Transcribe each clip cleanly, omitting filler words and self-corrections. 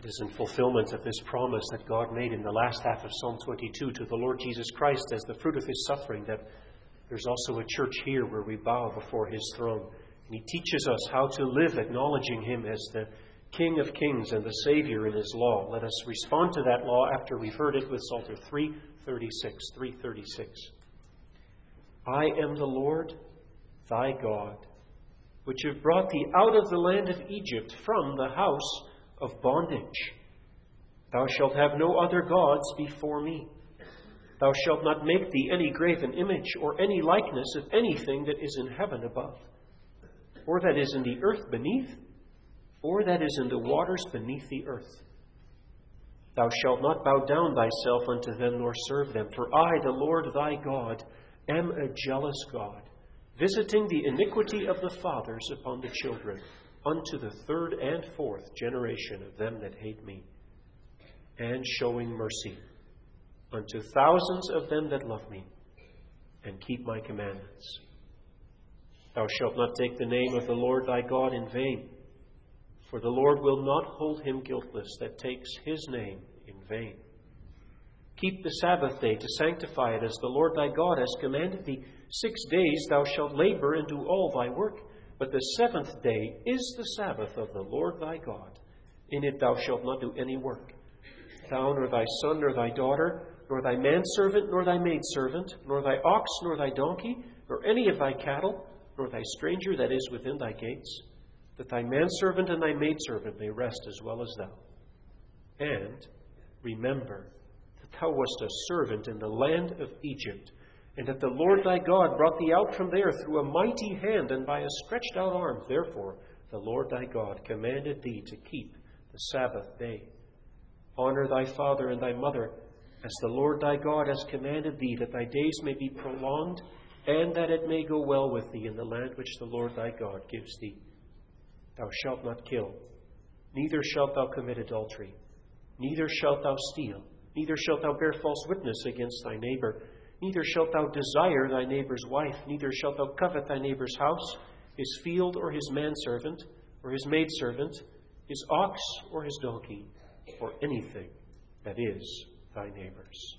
is in fulfillment of this promise that God made in the last half of Psalm 22 to the Lord Jesus Christ as the fruit of his suffering, that there's also a church here where we bow before his throne. And he teaches us how to live acknowledging him as the King of Kings and the Savior in his law. Let us respond to that law after we've heard it with Psalter 336. I am the Lord, thy God, which have brought thee out of the land of Egypt from the house of bondage. Thou shalt have no other gods before me. Thou shalt not make thee any graven image or any likeness of anything that is in heaven above, or that is in the earth beneath, or that is in the waters beneath the earth. Thou shalt not bow down thyself unto them, nor serve them. For I, the Lord thy God, am a jealous God, visiting the iniquity of the fathers upon the children, unto the third and fourth generation of them that hate me, and showing mercy unto thousands of them that love me, and keep my commandments. Thou shalt not take the name of the Lord thy God in vain, for the Lord will not hold him guiltless that takes his name in vain. Keep the Sabbath day to sanctify it, as the Lord thy God has commanded thee. 6 days thou shalt labor and do all thy work, but the seventh day is the Sabbath of the Lord thy God. In it thou shalt not do any work, thou, nor thy son, nor thy daughter, nor thy manservant, nor thy maidservant, nor thy ox, nor thy donkey, nor any of thy cattle, nor thy stranger that is within thy gates, that thy manservant and thy maidservant may rest as well as thou. And remember that thou wast a servant in the land of Egypt, and that the Lord thy God brought thee out from there through a mighty hand and by a stretched out arm. Therefore the Lord thy God commanded thee to keep the Sabbath day. Honor thy father and thy mother, as the Lord thy God has commanded thee, that thy days may be prolonged, and that it may go well with thee in the land which the Lord thy God gives thee. Thou shalt not kill, neither shalt thou commit adultery, neither shalt thou steal, neither shalt thou bear false witness against thy neighbor, neither shalt thou desire thy neighbor's wife, neither shalt thou covet thy neighbor's house, his field, or his manservant, or his maidservant, his ox, or his donkey, or anything that is thy neighbor's.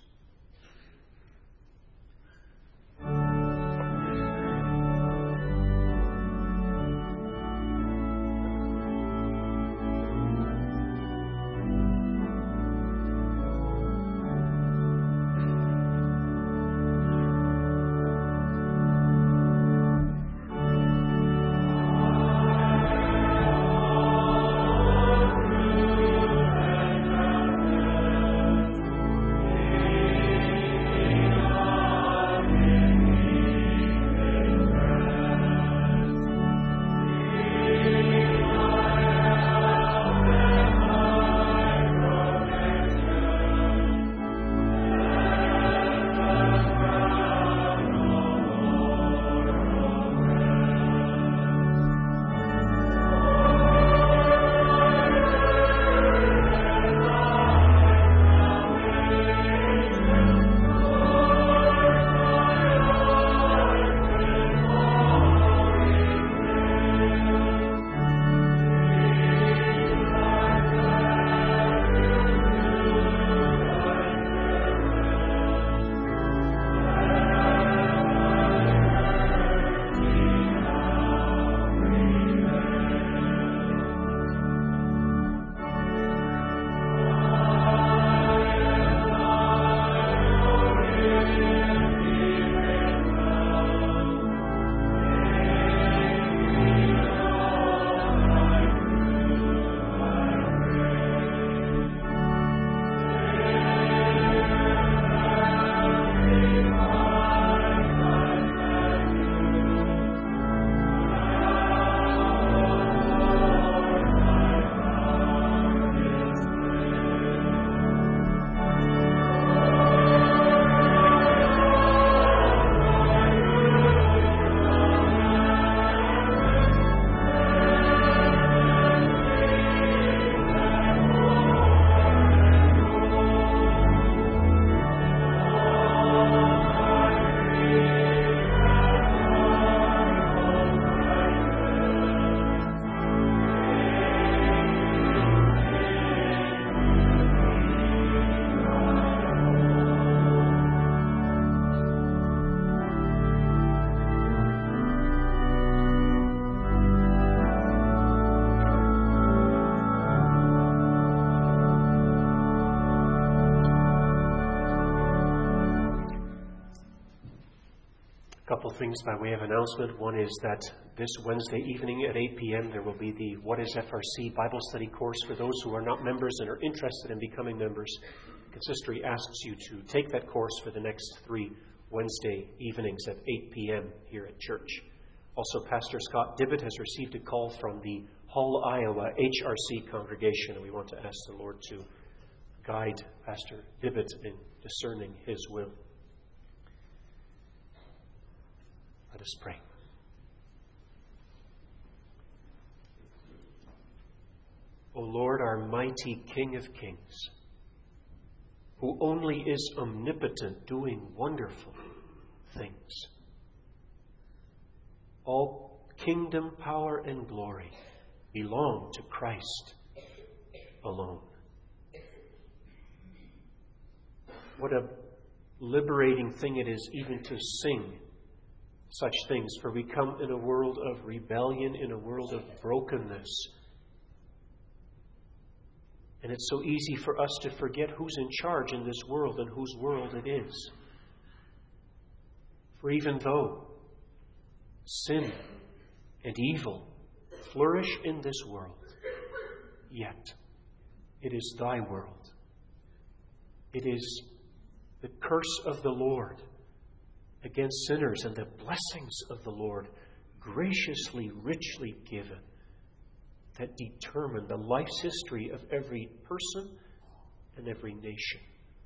things by way of announcement. One is that this Wednesday evening at 8 p.m. there will be the What is FRC Bible study course for those who are not members and are interested in becoming members. Consistory asks you to take that course for the next 3 Wednesday evenings at 8 p.m. here at church. Also, Pastor Scott Dibbett has received a call from the Hull, Iowa HRC congregation, and we want to ask the Lord to guide Pastor Dibbett in discerning His will. Let us pray. O Lord, our mighty King of Kings, who only is omnipotent, doing wonderful things. All kingdom, power, and glory belong to Christ alone. What a liberating thing it is even to sing such things, for we come in a world of rebellion, in a world of brokenness. And it's so easy for us to forget who's in charge in this world and whose world it is. For even though sin and evil flourish in this world, yet it is thy world. It is the curse of the Lord against sinners and the blessings of the Lord graciously, richly given that determine the life's history of every person and every nation.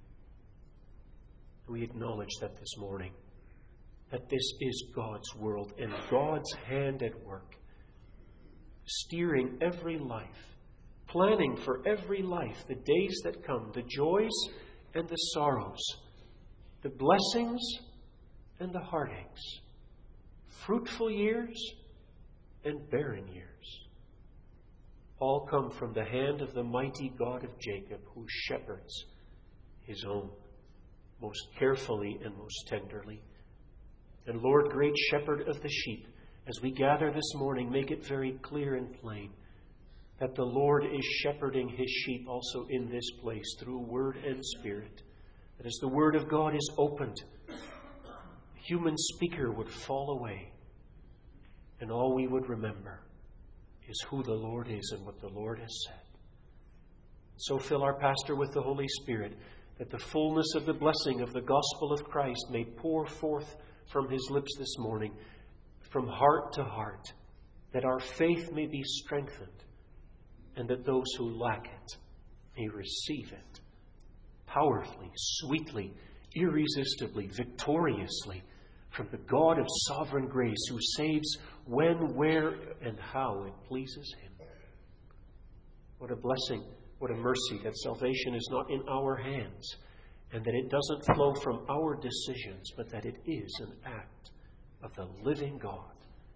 We acknowledge that this morning, that this is God's world and God's hand at work, steering every life, planning for every life, the days that come, the joys and the sorrows, the blessings and the heartaches, fruitful years and barren years. All come from the hand of the mighty God of Jacob, who shepherds His own most carefully and most tenderly. And Lord, great shepherd of the sheep, as we gather this morning, make it very clear and plain that the Lord is shepherding His sheep also in this place through word and spirit. That as the word of God is opened, the human speaker would fall away, and all we would remember is who the Lord is and what the Lord has said. So fill our pastor with the Holy Spirit, that the fullness of the blessing of the gospel of Christ may pour forth from his lips this morning, from heart to heart, that our faith may be strengthened, and that those who lack it may receive it powerfully, sweetly, irresistibly, victoriously, from the God of sovereign grace, who saves when, where, and how it pleases Him. What a blessing, what a mercy that salvation is not in our hands, and that it doesn't flow from our decisions, but that it is an act of the living God.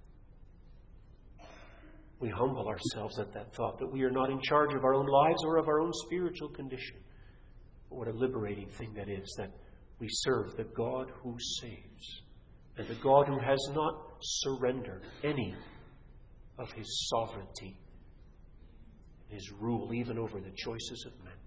We humble ourselves at that thought, that we are not in charge of our own lives or of our own spiritual condition. But what a liberating thing that is, that we serve the God who saves, and the God who has not surrendered any of His sovereignty, His rule, even over the choices of men.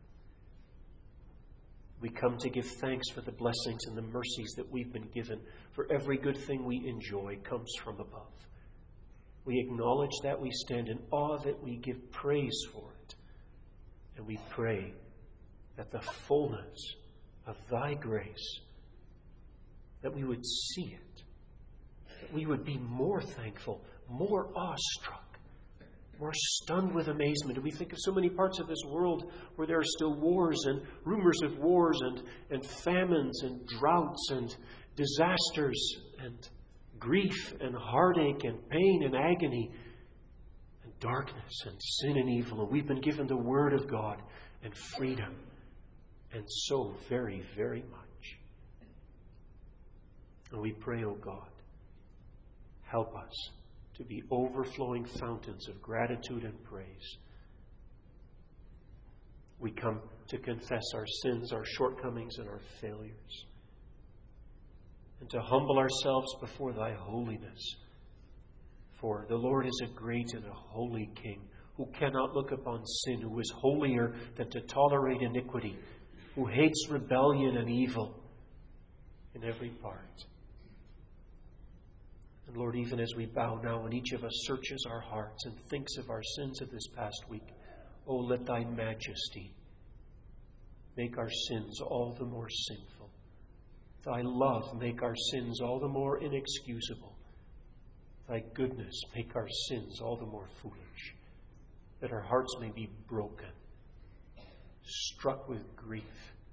We come to give thanks for the blessings and the mercies that we've been given, for every good thing we enjoy comes from above. We acknowledge that, we stand in awe that, we give praise for it. And we pray that the fullness of Thy grace, that we would see it, that we would be more thankful, more awestruck, more stunned with amazement. And we think of so many parts of this world where there are still wars and rumors of wars and famines and droughts and disasters and grief and heartache and pain and agony and darkness and sin and evil. And we've been given the Word of God and freedom, and so very, very much. And we pray, O God, help us to be overflowing fountains of gratitude and praise. We come to confess our sins, our shortcomings, and our failures, and to humble ourselves before Thy holiness. For the Lord is a great and a holy King, who cannot look upon sin, who is holier than to tolerate iniquity, who hates rebellion and evil in every part. And Lord, even as we bow now and each of us searches our hearts and thinks of our sins of this past week, oh, let thy majesty make our sins all the more sinful. Thy love make our sins all the more inexcusable. Thy goodness make our sins all the more foolish, that our hearts may be broken, struck with grief,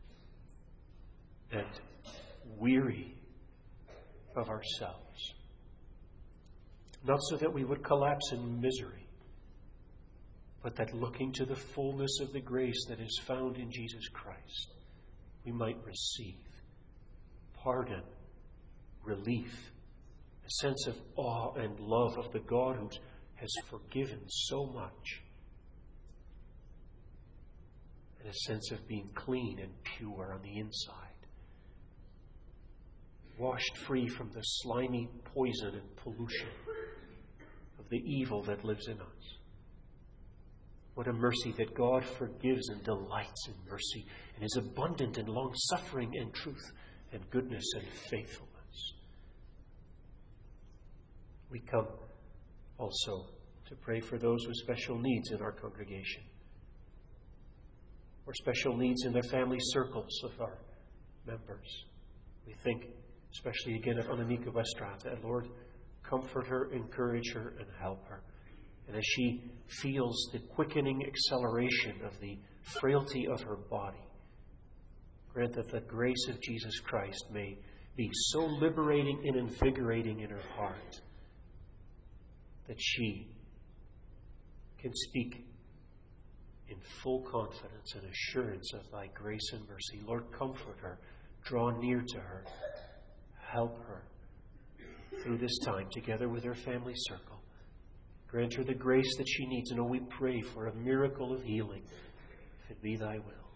and weary of ourselves. Not so that we would collapse in misery, but that looking to the fullness of the grace that is found in Jesus Christ, we might receive pardon, relief, a sense of awe and love of the God who has forgiven so much, and a sense of being clean and pure on the inside, washed free from the slimy poison and pollution of the evil that lives in us. What a mercy that God forgives and delights in mercy and is abundant in long-suffering and truth and goodness and faithfulness. We come also to pray for those with special needs in our congregation, or special needs in the family circles of our members. We think especially again of Annemieke Westrate. And Lord, comfort her, encourage her, and help her. And as she feels the quickening acceleration of the frailty of her body, grant that the grace of Jesus Christ may be so liberating and invigorating in her heart that she can speak in full confidence and assurance of thy grace and mercy. Lord, comfort her, draw near to her, help her through this time together with her family circle. Grant her the grace that she needs. And oh, we pray for a miracle of healing, if it be thy will.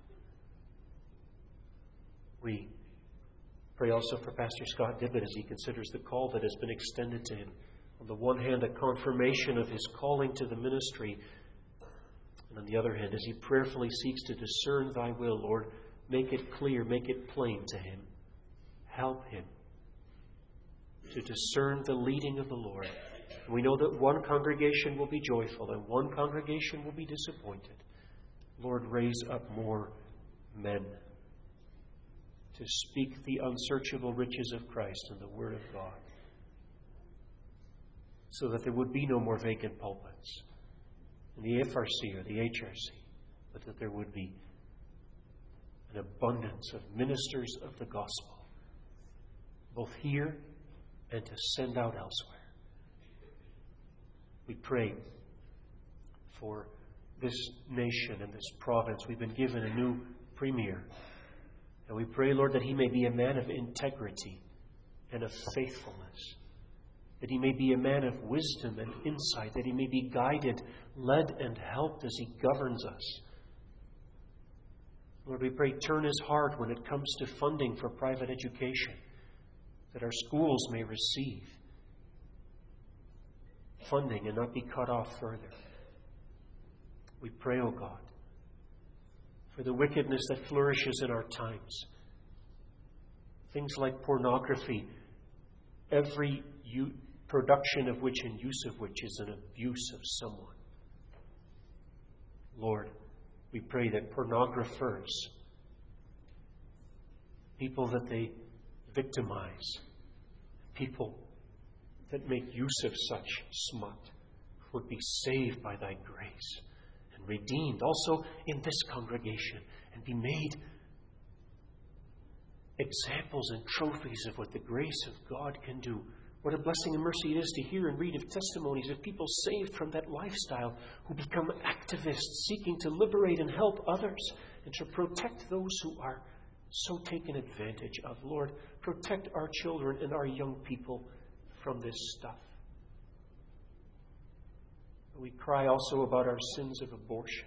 We pray also for Pastor Scott Dibbett as he considers the call that has been extended to him. On the one hand, a confirmation of his calling to the ministry. And on the other hand, as he prayerfully seeks to discern thy will, Lord, make it clear, make it plain to him. Help him to discern the leading of the Lord. We know that one congregation will be joyful and one congregation will be disappointed. Lord, raise up more men to speak the unsearchable riches of Christ and the Word of God, so that there would be no more vacant pulpits in the FRC or the HRC, but that there would be an abundance of ministers of the gospel, both here and to send out elsewhere. We pray for this nation and this province. We've been given a new premier. And we pray, Lord, that he may be a man of integrity and of faithfulness. That he may be a man of wisdom and insight. That he may be guided, led, and helped as he governs us. Lord, we pray, turn his heart when it comes to funding for private education, that our schools may receive funding and not be cut off further. We pray, O God, for the wickedness that flourishes in our times. Things like pornography, every production of which and use of which is an abuse of someone. Lord, we pray that pornographers, people that they victimize, people that make use of such smut, would be saved by thy grace and redeemed also in this congregation and be made examples and trophies of what the grace of God can do. What a blessing and mercy it is to hear and read of testimonies of people saved from that lifestyle who become activists seeking to liberate and help others and to protect those who are so taken advantage of. Lord, protect our children and our young people from this stuff. We cry also about our sins of abortion,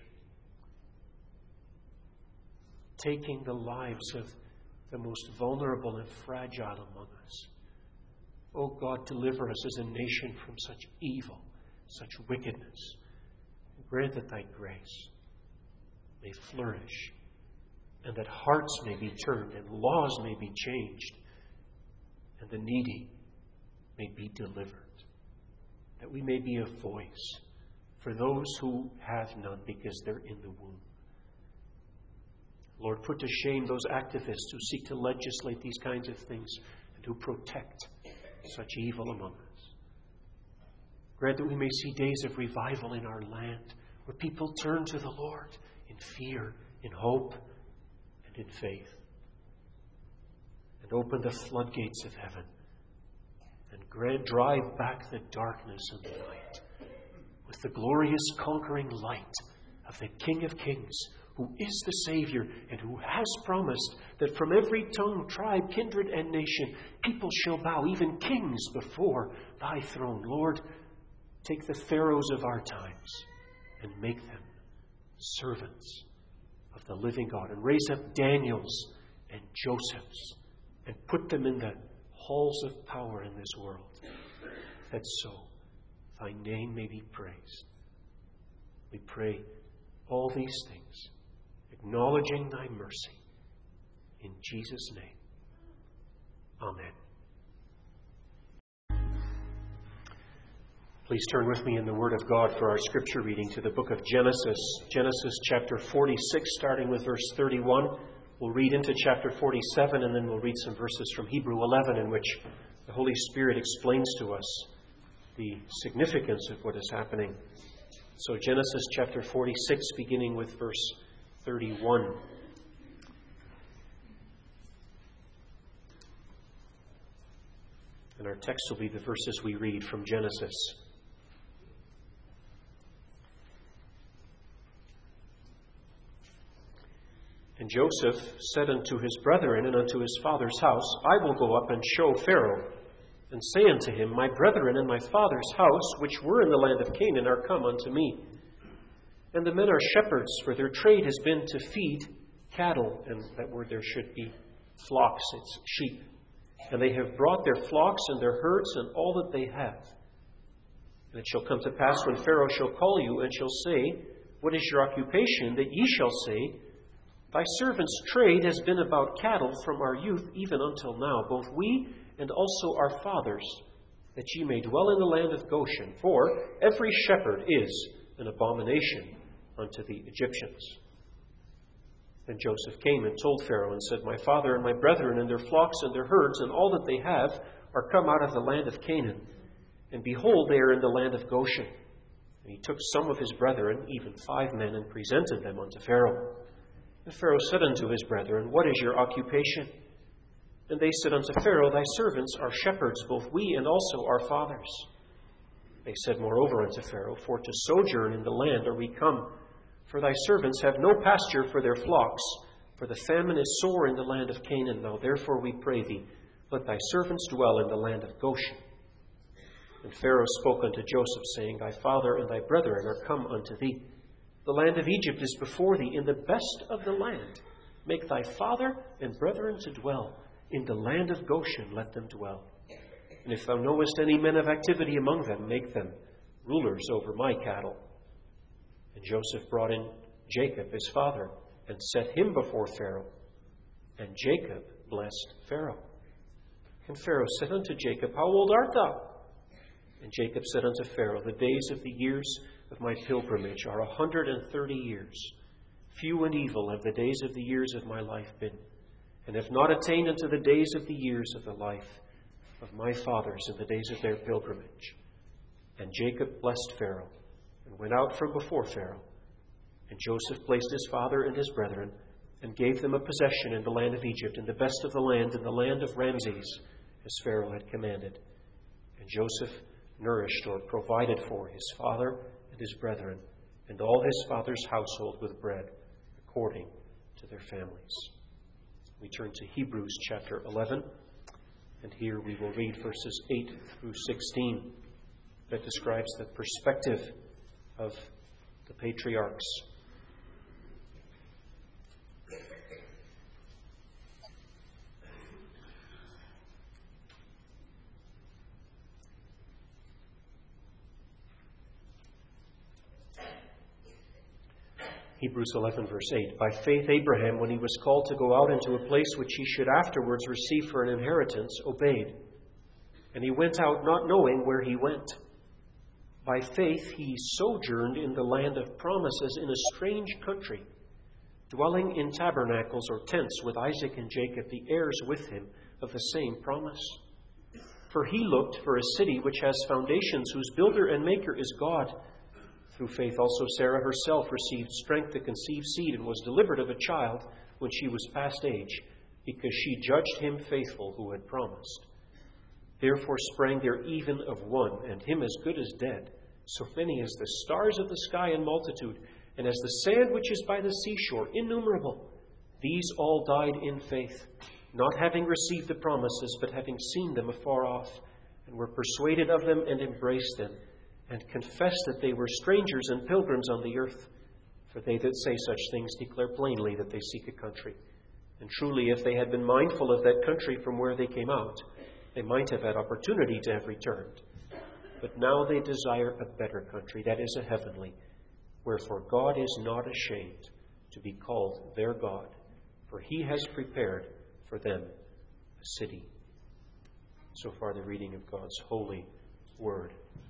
taking the lives of the most vulnerable and fragile among us. Oh God, deliver us as a nation from such evil, such wickedness. Grant that thy grace may flourish, and that hearts may be turned, and laws may be changed, and the needy may be delivered. that we may be a voice for those who have none because they're in the womb. Lord, put to shame those activists who seek to legislate these kinds of things and who protect such evil among us. Grant that we may see days of revival in our land, where people turn to the Lord in fear, in hope, and in faith. And open the floodgates of heaven and drive back the darkness and the night with the glorious conquering light of the King of Kings, who is the Savior and who has promised that from every tongue, tribe, kindred, and nation, people shall bow, even kings, before thy throne. Lord, take the Pharaohs of our times and make them servants of the living God, and raise up Daniels and Josephs and put them in the halls of power in this world, that so thy name may be praised. We pray all these things, acknowledging thy mercy. In Jesus' name, amen. Please turn with me in the Word of God for our Scripture reading to the book of Genesis. Genesis chapter 46, starting with verse 31. We'll read into chapter 47, and then we'll read some verses from Hebrews 11 in which the Holy Spirit explains to us the significance of what is happening. So Genesis chapter 46, beginning with verse 31. And our text will be the verses we read from Genesis. And Joseph said unto his brethren and unto his father's house, I will go up and show Pharaoh, and say unto him, My brethren and my father's house, which were in the land of Canaan, are come unto me. And the men are shepherds, for their trade has been to feed cattle. And that word there should be flocks, it's sheep. And they have brought their flocks and their herds and all that they have. And it shall come to pass when Pharaoh shall call you, and shall say, What is your occupation? That ye shall say, Thy servant's trade has been about cattle from our youth even until now, both we and also our fathers, that ye may dwell in the land of Goshen. For every shepherd is an abomination unto the Egyptians. Then Joseph came and told Pharaoh and said, My father and my brethren and their flocks and their herds and all that they have are come out of the land of Canaan. And behold, they are in the land of Goshen. And he took some of his brethren, even 5 men, and presented them unto Pharaoh. And Pharaoh said unto his brethren, What is your occupation? And they said unto Pharaoh, Thy servants are shepherds, both we and also our fathers. They said moreover unto Pharaoh, For to sojourn in the land are we come. For thy servants have no pasture for their flocks, for the famine is sore in the land of Canaan. Now therefore we pray thee, let thy servants dwell in the land of Goshen. And Pharaoh spoke unto Joseph, saying, Thy father and thy brethren are come unto thee. The land of Egypt is before thee, in the best of the land. Make thy father and brethren to dwell. In the land of Goshen let them dwell. And if thou knowest any men of activity among them, make them rulers over my cattle. And Joseph brought in Jacob his father, and set him before Pharaoh. And Jacob blessed Pharaoh. And Pharaoh said unto Jacob, How old art thou? And Jacob said unto Pharaoh, The days of the years of my pilgrimage are 130 years. Few and evil have the days of the years of my life been, and have not attained unto the days of the years of the life of my fathers in the days of their pilgrimage. And Jacob blessed Pharaoh, and went out from before Pharaoh. And Joseph placed his father and his brethren, and gave them a possession in the land of Egypt, in the best of the land, in the land of Ramses, as Pharaoh had commanded. And Joseph nourished or provided for his father and his brethren, and all his father's household with bread, according to their families. We turn to Hebrews chapter 11, and here we will read verses 8 through 16 that describes the perspective of the patriarchs. Hebrews 11, verse 8. By faith Abraham, when he was called to go out into a place which he should afterwards receive for an inheritance, obeyed. And he went out not knowing where he went. By faith he sojourned in the land of promises in a strange country, dwelling in tabernacles or tents with Isaac and Jacob, the heirs with him of the same promise. For he looked for a city which has foundations, whose builder and maker is God. Through faith also Sarah herself received strength to conceive seed and was delivered of a child when she was past age, because she judged him faithful who had promised. Therefore sprang there even of one, and him as good as dead, so many as the stars of the sky in multitude, and as the sand which is by the seashore, innumerable. These all died in faith, not having received the promises, but having seen them afar off, and were persuaded of them and embraced them, and confessed that they were strangers and pilgrims on the earth. For they that say such things declare plainly that they seek a country. And truly, if they had been mindful of that country from where they came out, they might have had opportunity to have returned. But now they desire a better country, that is, a heavenly. Wherefore God is not ashamed to be called their God, for he has prepared for them a city. So far, the reading of God's holy word.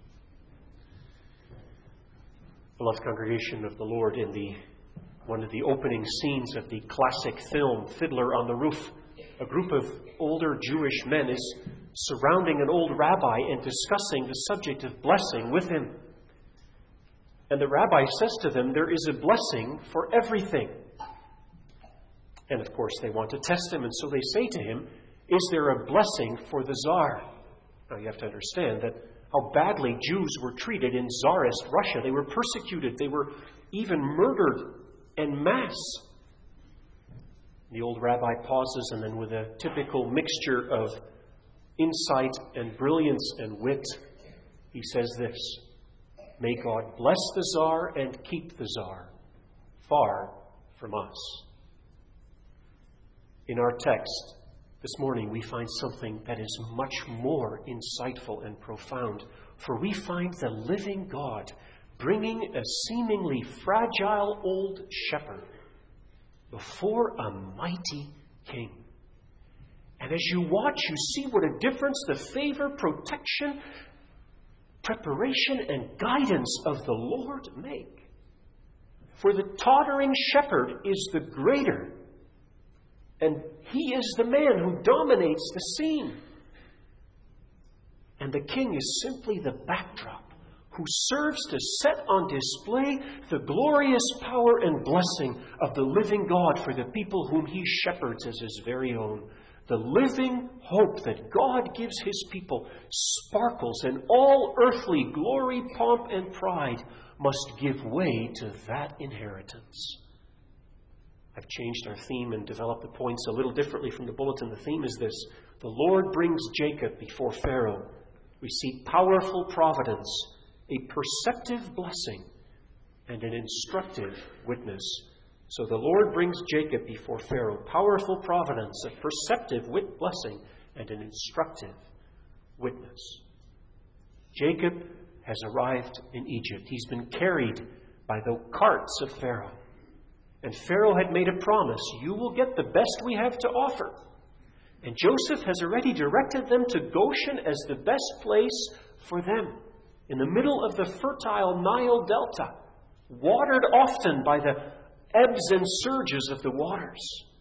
Beloved congregation of the Lord, in one of the opening scenes of the classic film Fiddler on the Roof, a group of older Jewish men is surrounding an old rabbi and discussing the subject of blessing with him. And the rabbi says to them, there is a blessing for everything. And of course they want to test him, and so they say to him, is there a blessing for the Tsar? Now you have to understand that how badly Jews were treated in Tsarist Russia. They were persecuted. They were even murdered en masse. The old rabbi pauses, and then with a typical mixture of insight and brilliance and wit, he says this: may God bless the Tsar and keep the Tsar far from us. In our text this morning, we find something that is much more insightful and profound. For we find the living God bringing a seemingly fragile old shepherd before a mighty king. And as you watch, you see what a difference the favor, protection, preparation, and guidance of the Lord make. For the tottering shepherd is the greater, and he is the man who dominates the scene. And the king is simply the backdrop, who serves to set on display the glorious power and blessing of the living God for the people whom he shepherds as his very own. The living hope that God gives his people sparkles, and all earthly glory, pomp, and pride must give way to that inheritance. I've changed our theme and developed the points a little differently from the bulletin. The theme is this: the Lord brings Jacob before Pharaoh. We see powerful providence, a perceptive blessing, and an instructive witness. So the Lord brings Jacob before Pharaoh, powerful providence, a perceptive blessing, and an instructive witness. Jacob has arrived in Egypt. He's been carried by the carts of Pharaoh. And Pharaoh had made a promise: you will get the best we have to offer. And Joseph has already directed them to Goshen as the best place for them, in the middle of the fertile Nile Delta, watered often by the ebbs and surges of the waters.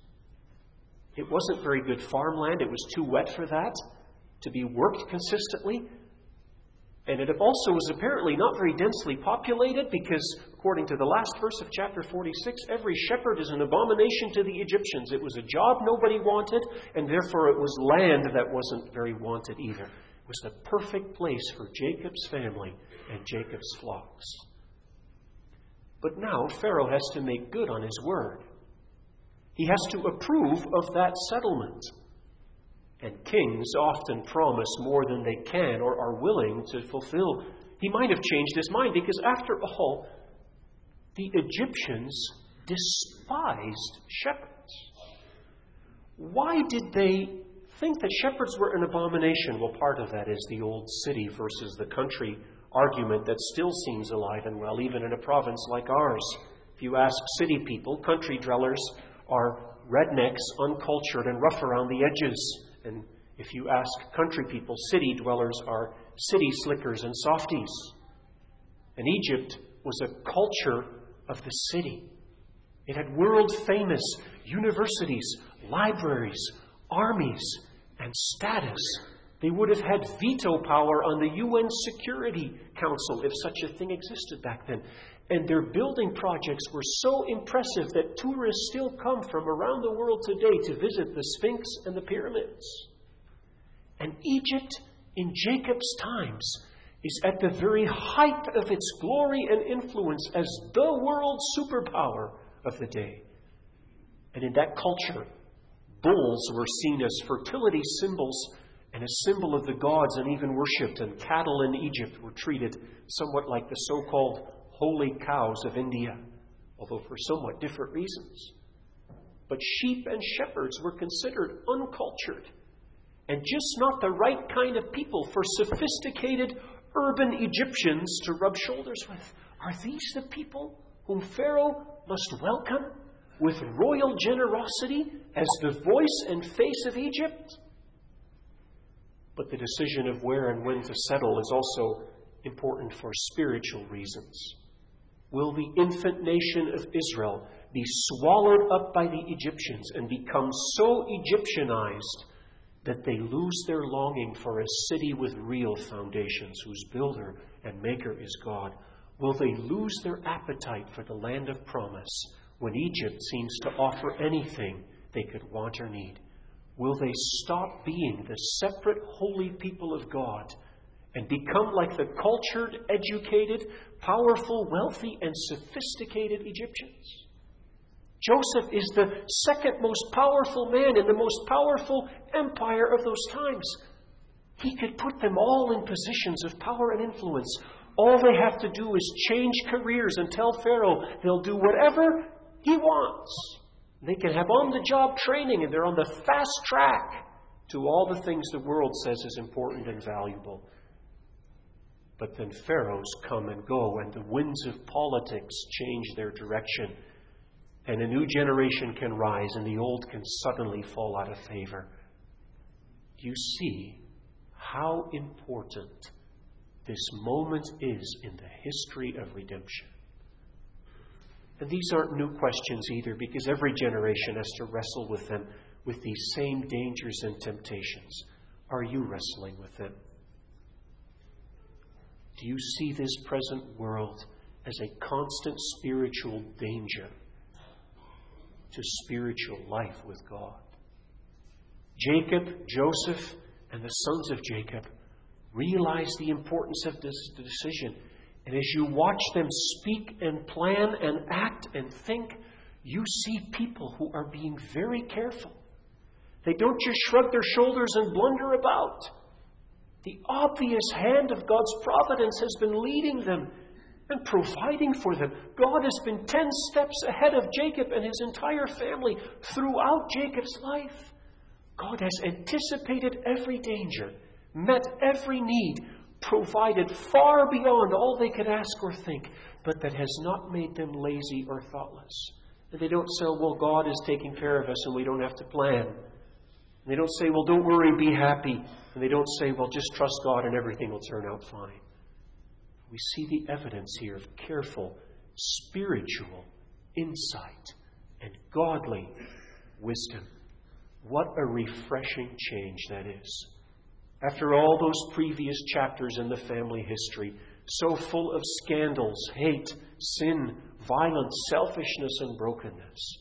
It wasn't very good farmland. It was too wet for that to be worked consistently. And it also was apparently not very densely populated, because according to the last verse of chapter 46, every shepherd is an abomination to the Egyptians. It was a job nobody wanted, and therefore it was land that wasn't very wanted either. It was the perfect place for Jacob's family and Jacob's flocks. But now Pharaoh has to make good on his word. He has to approve of that settlement. And kings often promise more than they can or are willing to fulfill. He might have changed his mind, because after all, the Egyptians despised shepherds. Why did they think that shepherds were an abomination? Well, part of that is the old city versus the country argument that still seems alive and well, even in a province like ours. If you ask city people, country dwellers are rednecks, uncultured, and rough around the edges. And if you ask country people, city dwellers are city slickers and softies. And Egypt was a culture of the city. It had world-famous universities, libraries, armies, and status. They would have had veto power on the UN Security Council if such a thing existed back then. And their building projects were so impressive that tourists still come from around the world today to visit the Sphinx and the pyramids. And Egypt in Jacob's times is at the very height of its glory and influence as the world superpower of the day. And in that culture, bulls were seen as fertility symbols and a symbol of the gods and even worshipped. And cattle in Egypt were treated somewhat like the so-called holy cows of India, although for somewhat different reasons. But sheep and shepherds were considered uncultured and just not the right kind of people for sophisticated urban Egyptians to rub shoulders with. Are these the people whom Pharaoh must welcome with royal generosity as the voice and face of Egypt? But the decision of where and when to settle is also important for spiritual reasons. Will the infant nation of Israel be swallowed up by the Egyptians and become so Egyptianized that they lose their longing for a city with real foundations, whose builder and maker is God? Will they lose their appetite for the land of promise when Egypt seems to offer anything they could want or need? Will they stop being the separate holy people of God and become like the cultured, educated, powerful, wealthy, and sophisticated Egyptians? Joseph is the second most powerful man in the most powerful empire of those times. He could put them all in positions of power and influence. All they have to do is change careers and tell Pharaoh they'll do whatever he wants. They can have on-the-job training, and they're on the fast track to all the things the world says is important and valuable. But then pharaohs come and go, and the winds of politics change their direction. And a new generation can rise, and the old can suddenly fall out of favor. Do you see how important this moment is in the history of redemption? And these aren't new questions either, because every generation has to wrestle with them, with these same dangers and temptations. Are you wrestling with them? Do you see this present world as a constant spiritual danger to spiritual life with God? Jacob, Joseph, and the sons of Jacob realize the importance of this decision. And as you watch them speak and plan and act and think, you see people who are being very careful. They don't just shrug their shoulders and blunder about. The obvious hand of God's providence has been leading them and providing for them. God has been 10 steps ahead of Jacob and his entire family throughout Jacob's life. God has anticipated every danger, met every need, provided far beyond all they could ask or think, but that has not made them lazy or thoughtless. And they don't say, well, God is taking care of us and we don't have to plan. And they don't say, well, don't worry, be happy. And they don't say, well, just trust God and everything will turn out fine. We see the evidence here of careful, spiritual insight and godly wisdom. What a refreshing change that is. After all those previous chapters in the family history, so full of scandals, hate, sin, violence, selfishness, and brokenness,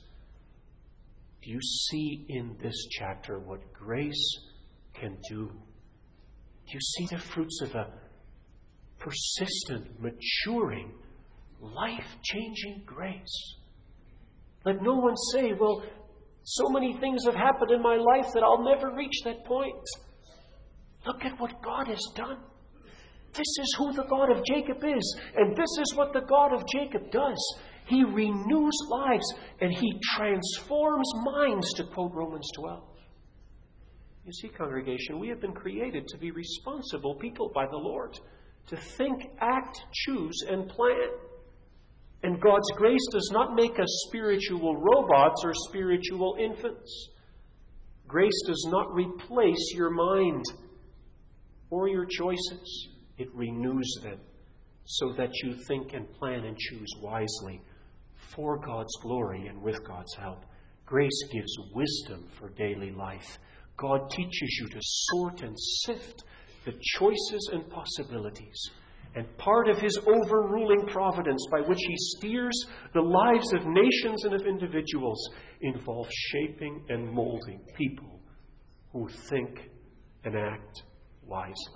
do you see in this chapter what grace can do? Do you see the fruits of a persistent, maturing, life-changing grace? Let no one say, well, so many things have happened in my life that I'll never reach that point. Look at what God has done. This is who the God of Jacob is, and this is what the God of Jacob does. He renews lives, and He transforms minds, to quote Romans 12. You see, congregation, we have been created to be responsible people by the Lord, to think, act, choose, and plan. And God's grace does not make us spiritual robots or spiritual infants. Grace does not replace your mind or your choices. It renews them. so that you think and plan and choose wisely for God's glory and with God's help. Grace gives wisdom for daily life. God teaches you to sort and sift the choices and possibilities. And part of His overruling providence by which He steers the lives of nations and of individuals involves shaping and molding people who think and act wisely.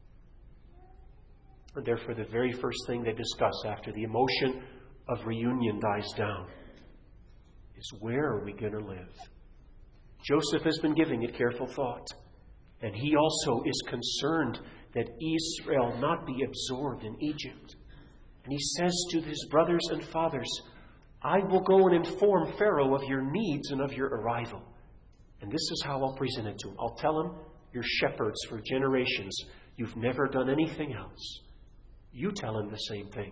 And therefore, the very first thing they discuss after the emotion of reunion dies down is, where are we going to live? Joseph has been giving it careful thought. And he also is concerned that Israel not be absorbed in Egypt. And he says to his brothers and fathers, I will go and inform Pharaoh of your needs and of your arrival. And this is how I'll present it to him. I'll tell him, you're shepherds for generations. You've never done anything else. You tell him the same thing.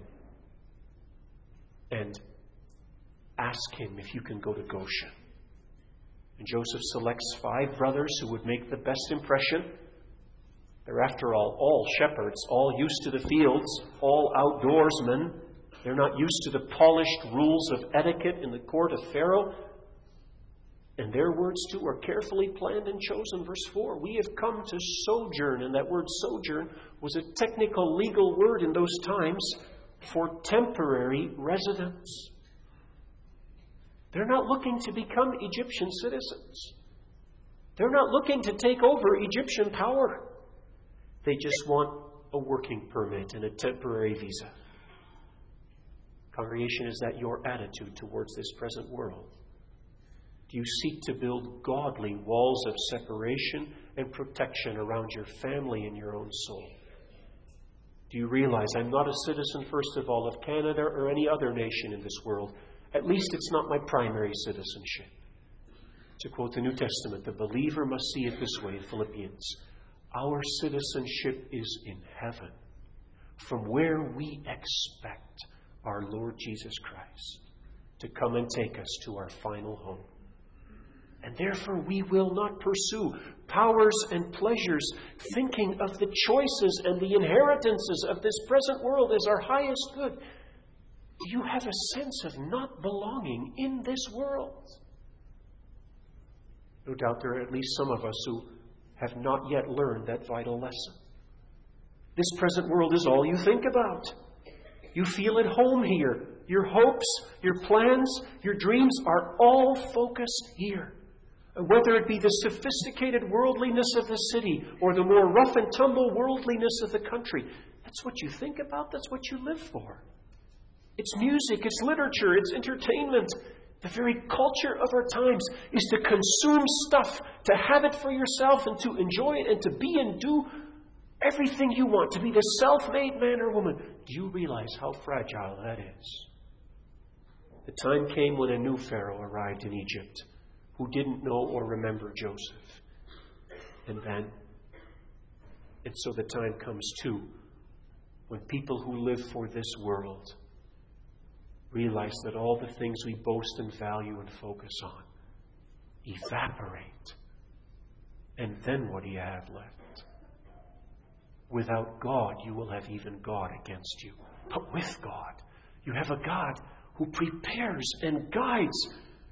And ask him if you can go to Goshen. And Joseph selects 5 brothers who would make the best impression. They're, after all shepherds, all used to the fields, all outdoorsmen. They're not used to the polished rules of etiquette in the court of Pharaoh. And their words, too, are carefully planned and chosen. Verse 4, we have come to sojourn. And that word sojourn was a technical legal word in those times for temporary residence. They're not looking to become Egyptian citizens. They're not looking to take over Egyptian power. They just want a working permit and a temporary visa. Congregation, is that your attitude towards this present world? Do you seek to build godly walls of separation and protection around your family and your own soul? Do you realize I'm not a citizen, first of all, of Canada or any other nation in this world? At least it's not my primary citizenship. To quote the New Testament, the believer must see it this way in Philippians. Our citizenship is in heaven, from where we expect our Lord Jesus Christ to come and take us to our final home. And therefore we will not pursue powers and pleasures, thinking of the choices and the inheritances of this present world as our highest good. Do you have a sense of not belonging in this world? No doubt there are at least some of us who have not yet learned that vital lesson. This present world is all you think about. You feel at home here. Your hopes, your plans, your dreams are all focused here. Whether it be the sophisticated worldliness of the city or the more rough and tumble worldliness of the country, that's what you think about, that's what you live for. It's music, it's literature, it's entertainment. The very culture of our times is to consume stuff, to have it for yourself and to enjoy it and to be and do everything you want, to be the self-made man or woman. Do you realize how fragile that is? The time came when a new Pharaoh arrived in Egypt who didn't know or remember Joseph. And so the time comes too when people who live for this world realize that all the things we boast and value and focus on evaporate. And then what do you have left? Without God, you will have even God against you. But with God, you have a God who prepares and guides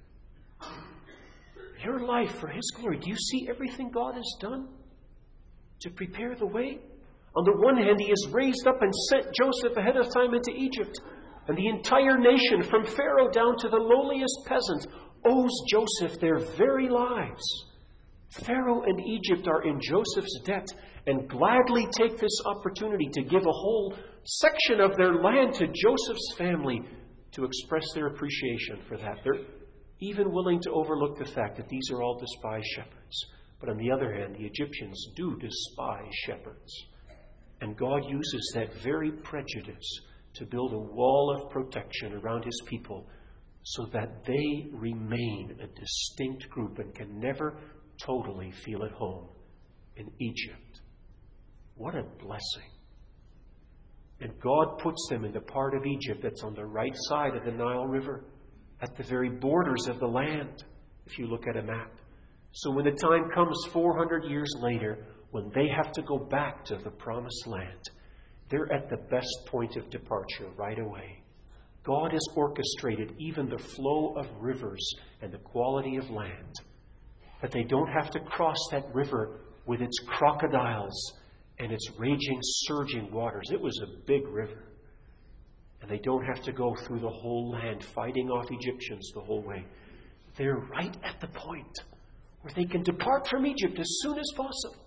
your life for His glory. Do you see everything God has done to prepare the way? On the one hand, He has raised up and sent Joseph ahead of time into Egypt. And the entire nation, from Pharaoh down to the lowliest peasants, owes Joseph their very lives. Pharaoh and Egypt are in Joseph's debt and gladly take this opportunity to give a whole section of their land to Joseph's family to express their appreciation for that. They're even willing to overlook the fact that these are all despised shepherds. But on the other hand, the Egyptians do despise shepherds. And God uses that very prejudice to build a wall of protection around His people so that they remain a distinct group and can never totally feel at home in Egypt. What a blessing. And God puts them in the part of Egypt that's on the right side of the Nile River, at the very borders of the land, if you look at a map. So when the time comes 400 years later, when they have to go back to the promised land, they're at the best point of departure right away. God has orchestrated even the flow of rivers and the quality of land. But they don't have to cross that river with its crocodiles and its raging, surging waters. It was a big river. And they don't have to go through the whole land fighting off Egyptians the whole way. They're right at the point where they can depart from Egypt as soon as possible.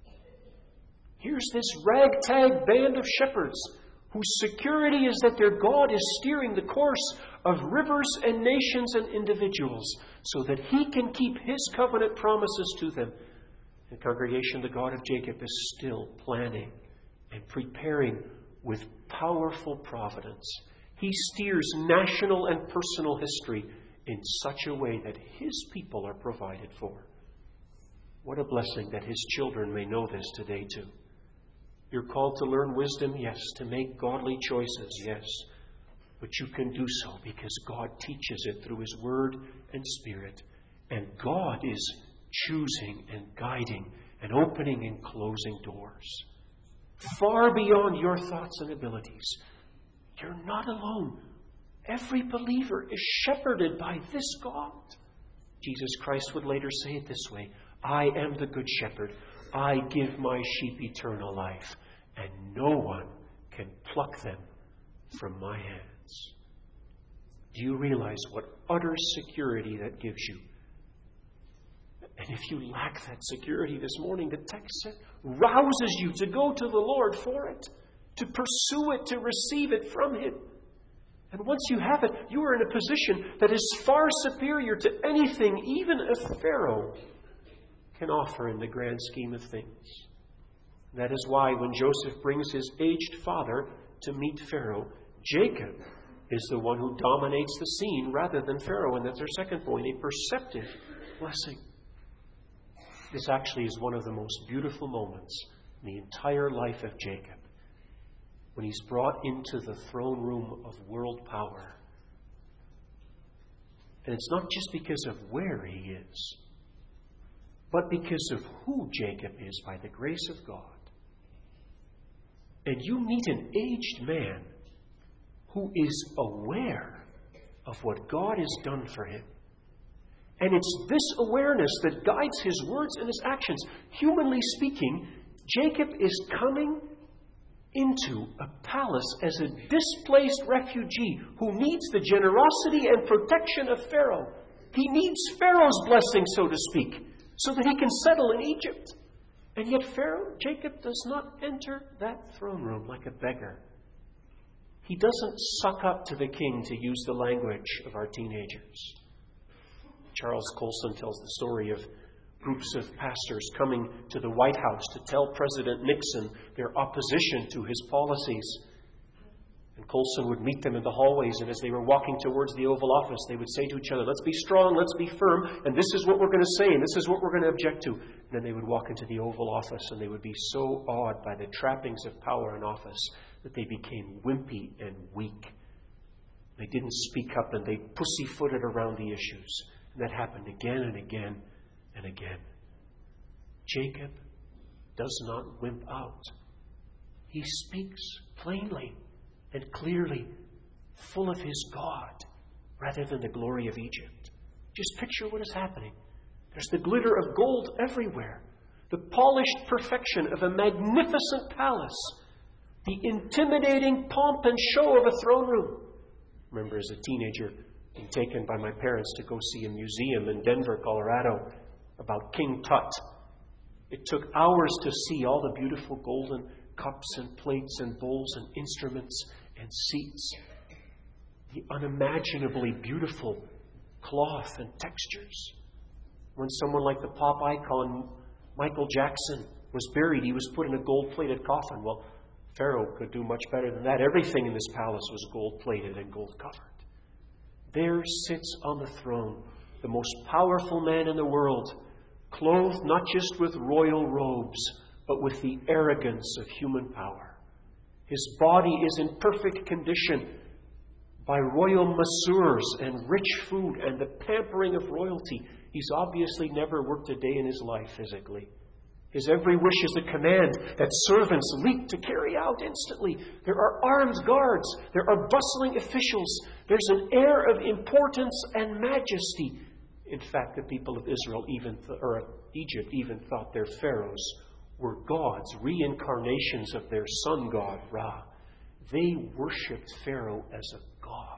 Here's this ragtag band of shepherds whose security is that their God is steering the course of rivers and nations and individuals so that He can keep His covenant promises to them. And congregation, the God of Jacob is still planning and preparing with powerful providence. He steers national and personal history in such a way that His people are provided for. What a blessing that His children may know this today too. You're called to learn wisdom, yes. To make godly choices, yes. But you can do so because God teaches it through His Word and Spirit. And God is choosing and guiding and opening and closing doors. Far beyond your thoughts and abilities. You're not alone. Every believer is shepherded by this God. Jesus Christ would later say it this way: I am the good shepherd. I give my sheep eternal life, and no one can pluck them from my hands. Do you realize what utter security that gives you? And if you lack that security this morning, the text rouses you to go to the Lord for it, to pursue it, to receive it from Him. And once you have it, you are in a position that is far superior to anything even a Pharaoh can offer in the grand scheme of things. That is why when Joseph brings his aged father to meet Pharaoh, Jacob is the one who dominates the scene rather than Pharaoh. And that's our second point, a perceptive blessing. This actually is one of the most beautiful moments in the entire life of Jacob, when he's brought into the throne room of world power. And it's not just because of where he is, but because of who Jacob is by the grace of God. And you meet an aged man who is aware of what God has done for him. And it's this awareness that guides his words and his actions. Humanly speaking, Jacob is coming into a palace as a displaced refugee who needs the generosity and protection of Pharaoh. He needs Pharaoh's blessing, so to speak, so that he can settle in Egypt. And yet Jacob does not enter that throne room like a beggar. He doesn't suck up to the king, to use the language of our teenagers. Charles Colson tells the story of groups of pastors coming to the White House to tell President Nixon their opposition to his policies. And Colson would meet them in the hallways, and as they were walking towards the Oval Office, they would say to each other, let's be strong, let's be firm, and this is what we're going to say, and this is what we're going to object to. And then they would walk into the Oval Office, and they would be so awed by the trappings of power and office that they became wimpy and weak. They didn't speak up, and they pussyfooted around the issues. And that happened again and again and again. Jacob does not wimp out. He speaks plainly and clearly, full of his God, rather than the glory of Egypt. Just picture what is happening. There's the glitter of gold everywhere, the polished perfection of a magnificent palace, the intimidating pomp and show of a throne room. I remember as a teenager being taken by my parents to go see a museum in Denver, Colorado, about King Tut. It took hours to see all the beautiful golden cups and plates and bowls and instruments and seats, the unimaginably beautiful cloth and textures. When someone like the pop icon Michael Jackson was buried, he was put in a gold-plated coffin. Well, Pharaoh could do much better than that. Everything in this palace was gold-plated and gold-covered. There sits on the throne the most powerful man in the world, clothed not just with royal robes, but with the arrogance of human power. His body is in perfect condition by royal masseurs and rich food and the pampering of royalty. He's obviously never worked a day in his life physically. His every wish is a command that servants leap to carry out instantly. There are armed guards. There are bustling officials. There's an air of importance and majesty. In fact, the people of Egypt even thought their pharaohs were gods, reincarnations of their sun god, Ra. They worshipped Pharaoh as a god.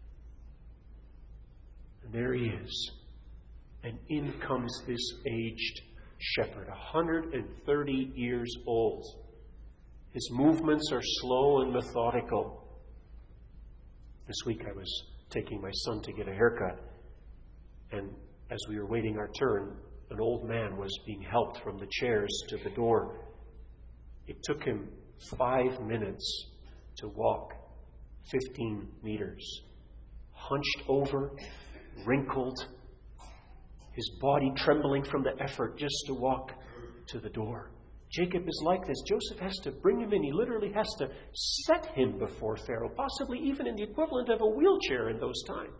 And there he is. And in comes this aged shepherd, 130 years old. His movements are slow and methodical. This week I was taking my son to get a haircut. And as we were waiting our turn, an old man was being helped from the chairs to the door. It took him 5 minutes to walk 15 meters. Hunched over, wrinkled, his body trembling from the effort just to walk to the door. Jacob is like this. Joseph has to bring him in. He literally has to set him before Pharaoh, possibly even in the equivalent of a wheelchair in those times.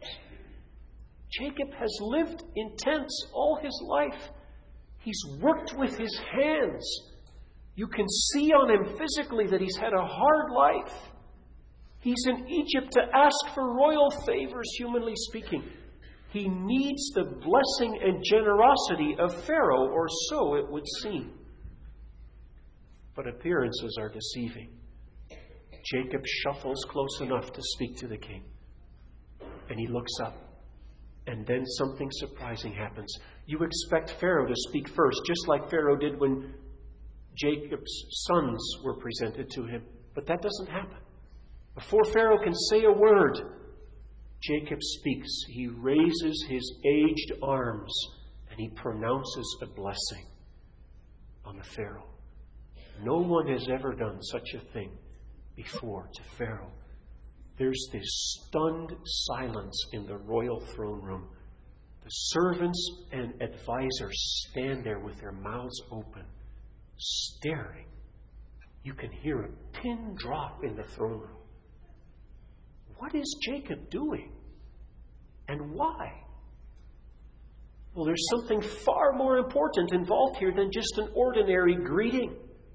Jacob has lived in tents all his life. He's worked with his hands. You can see on him physically that he's had a hard life. He's in Egypt to ask for royal favors, humanly speaking. He needs the blessing and generosity of Pharaoh, or so it would seem. But appearances are deceiving. Jacob shuffles close enough to speak to the king. And he looks up. And then something surprising happens. You expect Pharaoh to speak first, just like Pharaoh did when Jacob's sons were presented to him. But that doesn't happen. Before Pharaoh can say a word, Jacob speaks. He raises his aged arms and he pronounces a blessing on the Pharaoh. No one has ever done such a thing before to Pharaoh. There's this stunned silence in the royal throne room. The servants and advisors stand there with their mouths open, staring. You can hear a pin drop in the throne room. What is Jacob doing? And why? Well, there's something far more important involved here than just an ordinary greeting.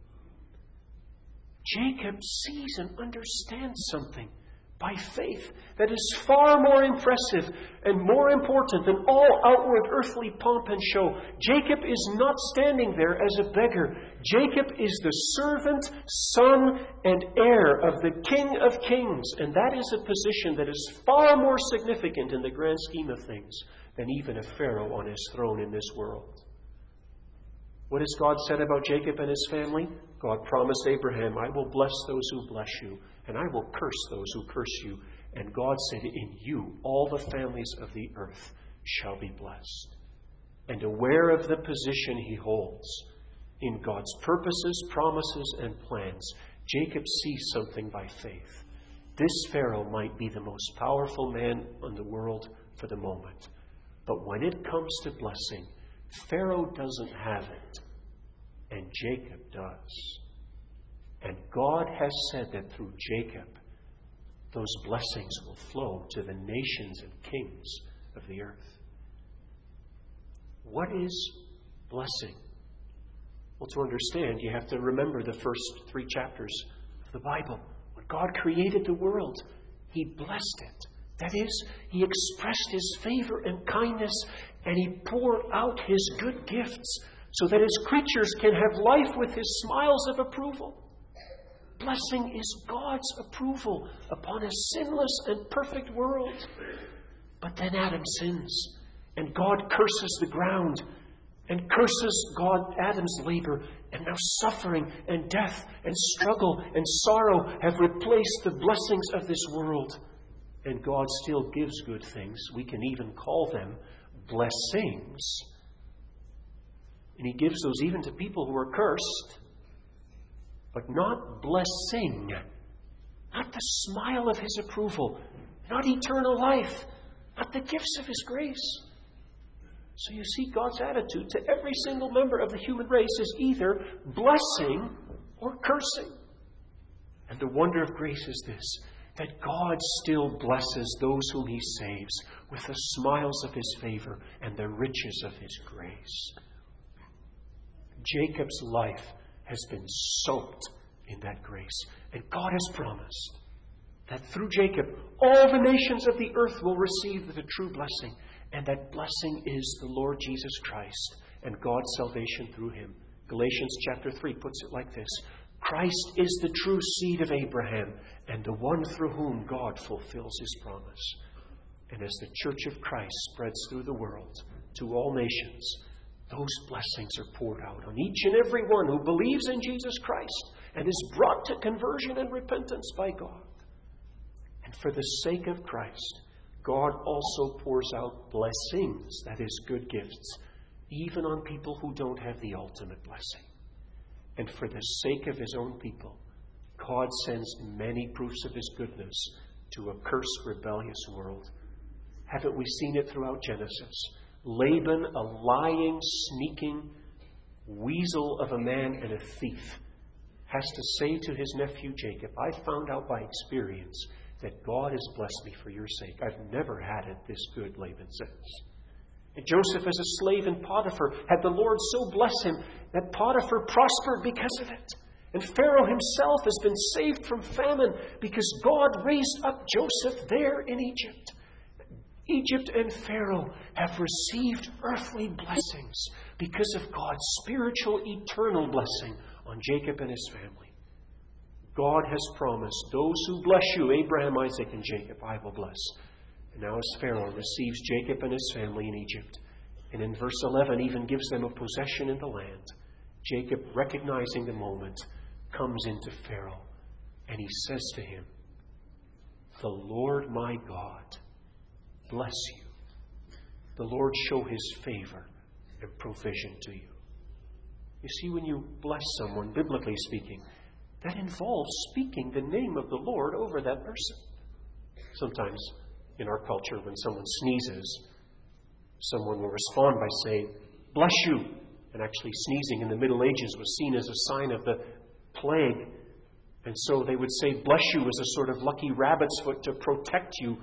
Jacob sees and understands something by faith that is far more impressive and more important than all outward earthly pomp and show. Jacob is not standing there as a beggar. Jacob is the servant, son, and heir of the King of Kings. And that is a position that is far more significant in the grand scheme of things than even a Pharaoh on his throne in this world. What has God said about Jacob and his family? God promised Abraham, I will bless those who bless you, and I will curse those who curse you. And God said, in you all the families of the earth shall be blessed. And aware of the position he holds in God's purposes, promises, and plans, Jacob sees something by faith. This Pharaoh might be the most powerful man in the world for the moment. But when it comes to blessing, Pharaoh doesn't have it, and Jacob does. And God has said that through Jacob, those blessings will flow to the nations and kings of the earth. What is blessing? Well, to understand, you have to remember the first 3 chapters of the Bible. When God created the world, He blessed it. That is, He expressed His favor and kindness, and He poured out His good gifts so that His creatures can have life with His smiles of approval. Blessing is God's approval upon a sinless and perfect world. But then Adam sins, and God curses the ground, and curses Adam's labor, and now suffering and death and struggle and sorrow have replaced the blessings of this world. And God still gives good things. We can even call them blessings. And He gives those even to people who are cursed. But not blessing. Not the smile of His approval. Not eternal life. Not the gifts of His grace. So you see, God's attitude to every single member of the human race is either blessing or cursing. And the wonder of grace is this, that God still blesses those whom He saves with the smiles of His favor and the riches of His grace. Jacob's life has been soaked in that grace. And God has promised that through Jacob, all the nations of the earth will receive the true blessing. And that blessing is the Lord Jesus Christ and God's salvation through him. Galatians chapter 3 puts it like this: Christ is the true seed of Abraham and the one through whom God fulfills his promise. And as the church of Christ spreads through the world to all nations, those blessings are poured out on each and every one who believes in Jesus Christ and is brought to conversion and repentance by God. And for the sake of Christ, God also pours out blessings, that is, good gifts, even on people who don't have the ultimate blessing. And for the sake of his own people, God sends many proofs of his goodness to a cursed, rebellious world. Haven't we seen it throughout Genesis? Laban, a lying, sneaking weasel of a man and a thief, has to say to his nephew Jacob, I found out by experience that God has blessed me for your sake. I've never had it this good, Laban says. And Joseph, as a slave in Potiphar, had the Lord so bless him that Potiphar prospered because of it. And Pharaoh himself has been saved from famine because God raised up Joseph there in Egypt. Egypt and Pharaoh have received earthly blessings because of God's spiritual, eternal blessing on Jacob and his family. God has promised, those who bless you, Abraham, Isaac, and Jacob, I will bless. And now as Pharaoh receives Jacob and his family in Egypt, and in verse 11 even gives them a possession in the land, Jacob, recognizing the moment, comes into Pharaoh, and he says to him, the Lord my God bless you. The Lord show his favor and provision to you. You see, when you bless someone, biblically speaking, that involves speaking the name of the Lord over that person. Sometimes in our culture, when someone sneezes, someone will respond by saying, bless you. And actually sneezing in the Middle Ages was seen as a sign of the plague. And so they would say, bless you, as a sort of lucky rabbit's foot to protect you.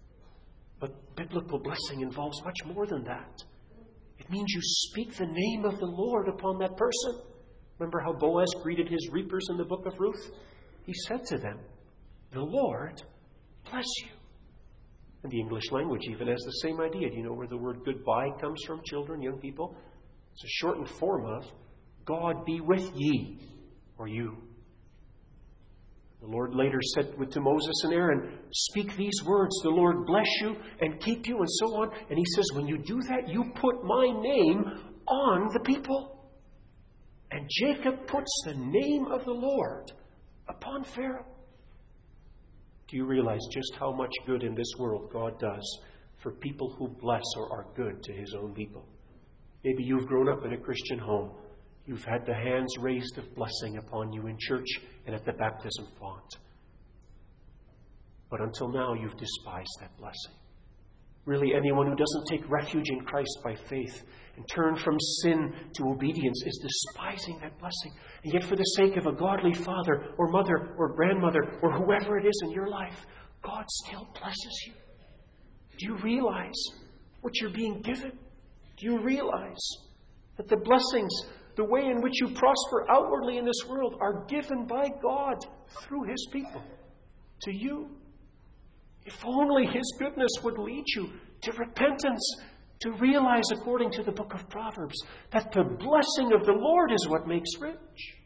But biblical blessing involves much more than that. It means you speak the name of the Lord upon that person. Remember how Boaz greeted his reapers in the book of Ruth? He said to them, the Lord bless you. And the English language even has the same idea. Do you know where the word goodbye comes from, children, young people? It's a shortened form of God be with ye, or you. The Lord later said to Moses and Aaron, speak these words, the Lord bless you and keep you, and so on. And he says, when you do that, you put my name on the people. And Jacob puts the name of the Lord upon Pharaoh. Do you realize just how much good in this world God does for people who bless or are good to his own people? Maybe you've grown up in a Christian home. You've had the hands raised of blessing upon you in church and at the baptism font. But until now, you've despised that blessing. Really, anyone who doesn't take refuge in Christ by faith and turn from sin to obedience is despising that blessing. And yet, for the sake of a godly father or mother or grandmother or whoever it is in your life, God still blesses you. Do you realize what you're being given? Do you realize that the blessings, the way in which you prosper outwardly in this world, are given by God through his people to you? If only his goodness would lead you to repentance, to realize, according to the book of Proverbs, that the blessing of the Lord is what makes rich.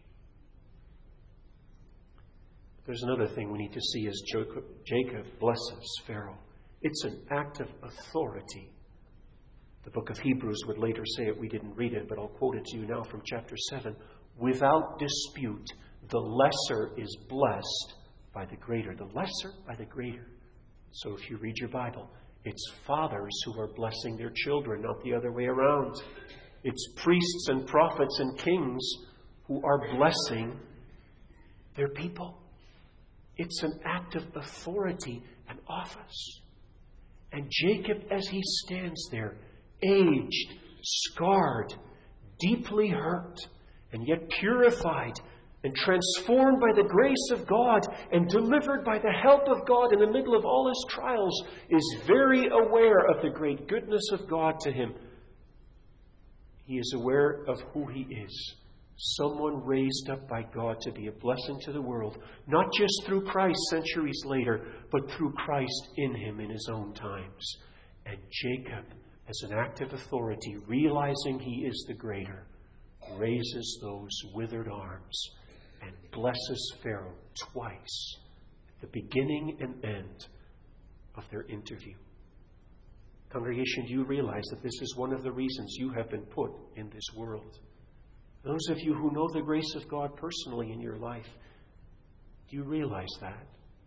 There's another thing we need to see as Jacob blesses Pharaoh. It's an act of authority. The book of Hebrews would later say it. We didn't read it, but I'll quote it to you now from chapter 7. Without dispute, the lesser is blessed by the greater. The lesser by the greater. So if you read your Bible, it's fathers who are blessing their children, not the other way around. It's priests and prophets and kings who are blessing their people. It's an act of authority and office. And Jacob, as he stands there, aged, scarred, deeply hurt, and yet purified and transformed by the grace of God and delivered by the help of God in the middle of all his trials, is very aware of the great goodness of God to him. He is aware of who he is someone raised up by God to be a blessing to the world, not just through Christ centuries later, but through Christ in him in his own times. And Jacob, as an act of authority, realizing he is the greater, raises those withered arms and blesses Pharaoh twice at the beginning and end of their interview. Congregation, do you realize that this is one of the reasons you have been put in this world? Those of you who know the grace of God personally in your life, do you realize that?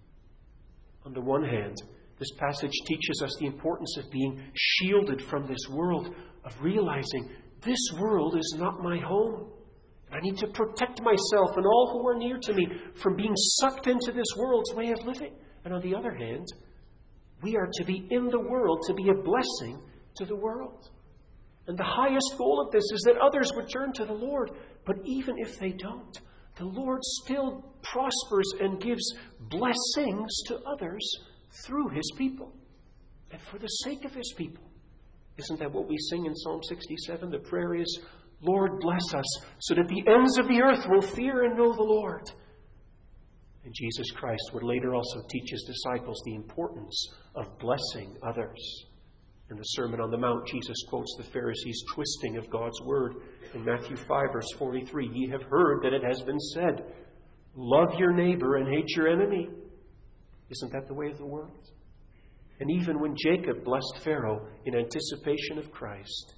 On the one hand, this passage teaches us the importance of being shielded from this world, of realizing this world is not my home. I need to protect myself and all who are near to me from being sucked into this world's way of living. And on the other hand, we are to be in the world, to be a blessing to the world. And the highest goal of this is that others would turn to the Lord. But even if they don't, the Lord still prospers and gives blessings to others through his people and for the sake of his people. Isn't that what we sing in Psalm 67? The prayer is, Lord, bless us so that the ends of the earth will fear and know the Lord. And Jesus Christ would later also teach his disciples the importance of blessing others. In the Sermon on the Mount, Jesus quotes the Pharisees' twisting of God's word in Matthew 5, verse 43. Ye have heard that it has been said, love your neighbor and hate your enemy. Isn't that the way of the world? And even when Jacob blessed Pharaoh in anticipation of Christ,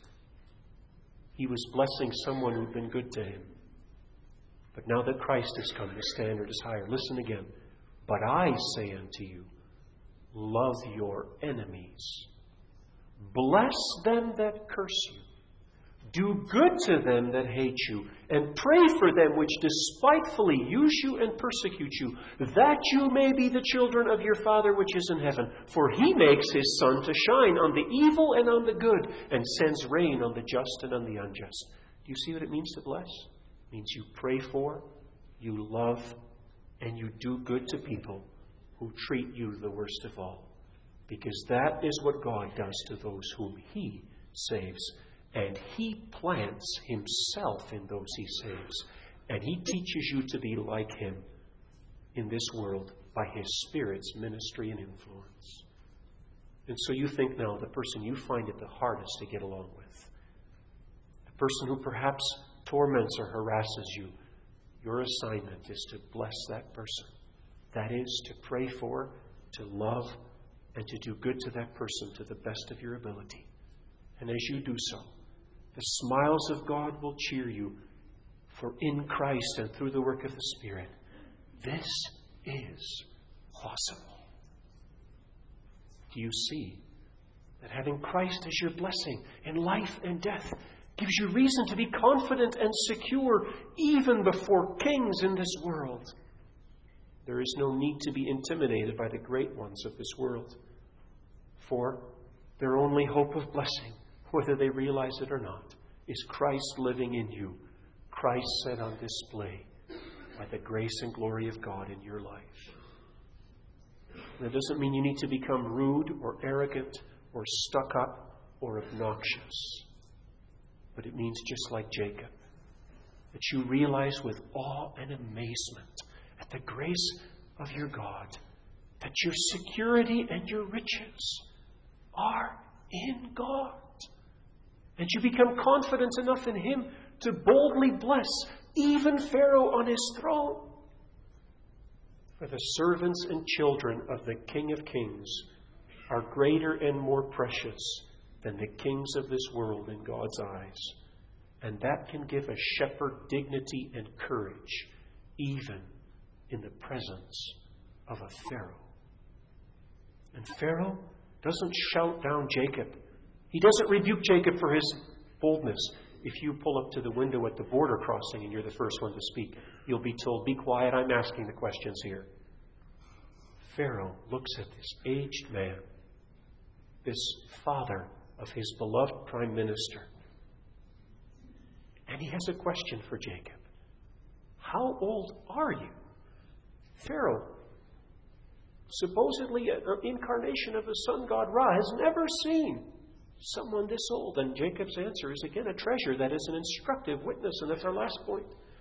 he was blessing someone who'd been good to him. But now that Christ has come, the standard is higher. Listen again. But I say unto you, love your enemies. Bless them that curse you. Do good to them that hate you, and pray for them which despitefully use you and persecute you, that you may be the children of your Father which is in heaven. For he makes his sun to shine on the evil and on the good, and sends rain on the just and on the unjust. Do you see what it means to bless? It means you pray for, you love, and you do good to people who treat you the worst of all. Because that is what God does to those whom he saves. And he plants himself in those he saves. And he teaches you to be like him in this world by his Spirit's ministry and influence. And so you think now the person you find it the hardest to get along with, the person who perhaps torments or harasses you, your assignment is to bless that person. That is, to pray for, to love, and to do good to that person to the best of your ability. And as you do so, the smiles of God will cheer you, for in Christ and through the work of the Spirit, this is possible. Do you see that having Christ as your blessing in life and death gives you reason to be confident and secure even before kings in this world? There is no need to be intimidated by the great ones of this world, for their only hope of blessing, whether they realize it or not, is Christ living in you, Christ set on display by the grace and glory of God in your life. That doesn't mean you need to become rude or arrogant or stuck up or obnoxious. But it means, just like Jacob, that you realize with awe and amazement at the grace of your God that your security and your riches are in God. And you become confident enough in him to boldly bless even Pharaoh on his throne. For the servants and children of the King of Kings are greater and more precious than the kings of this world in God's eyes. And that can give a shepherd dignity and courage, even in the presence of a Pharaoh. And Pharaoh doesn't shout down Jacob. He doesn't rebuke Jacob for his boldness. If you pull up to the window at the border crossing and you're the first one to speak, you'll be told, be quiet, I'm asking the questions here. Pharaoh looks at this aged man, this father of his beloved prime minister, and he has a question for Jacob. How old are you? Pharaoh, supposedly an incarnation of the sun god Ra, has never seen someone this old. And Jacob's answer is again a treasure that is an instructive witness. And that's our last point.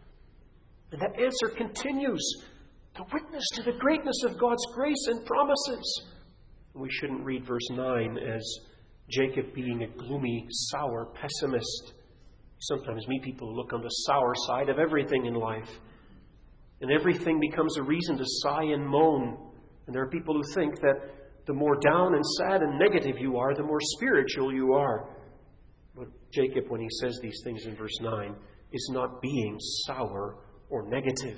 And that answer continues to witness to the greatness of God's grace and promises. We shouldn't read verse 9 as Jacob being a gloomy, sour pessimist. Sometimes meet people who look on the sour side of everything in life. And everything becomes a reason to sigh and moan. And there are people who think that the more down and sad and negative you are, the more spiritual you are. But Jacob, when he says these things in verse 9, is not being sour or negative.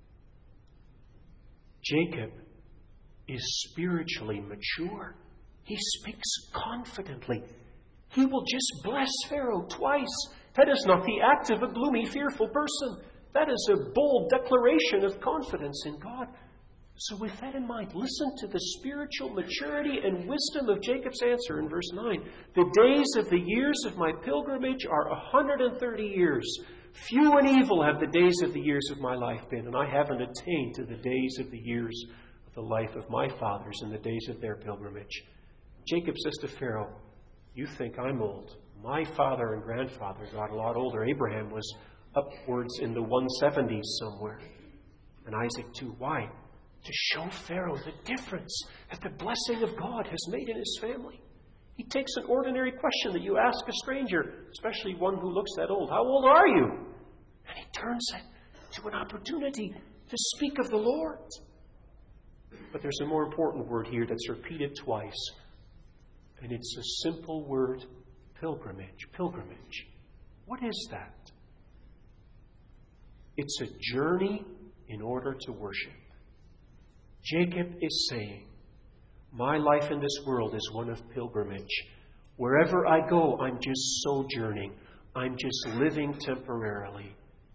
Jacob is spiritually mature. He speaks confidently. He will just bless Pharaoh twice. That is not the act of a gloomy, fearful person. That is a bold declaration of confidence in God. So with that in mind, listen to the spiritual maturity and wisdom of Jacob's answer in verse 9. The days of the years of my pilgrimage are 130 years. Few and evil have the days of the years of my life been, and I haven't attained to the days of the years of the life of my fathers in the days of their pilgrimage. Jacob says to Pharaoh, you think I'm old. My father and grandfather got a lot older. Abraham was upwards in the 170s somewhere. And Isaac too. Why? To show Pharaoh the difference that the blessing of God has made in his family. He takes an ordinary question that you ask a stranger, especially one who looks that old. How old are you? And he turns it to an opportunity to speak of the Lord. But there's a more important word here that's repeated twice. And it's a simple word, pilgrimage. Pilgrimage. What is that? It's a journey in order to worship. Jacob is saying, my life in this world is one of pilgrimage. Wherever I go, I'm just sojourning. I'm just living temporarily.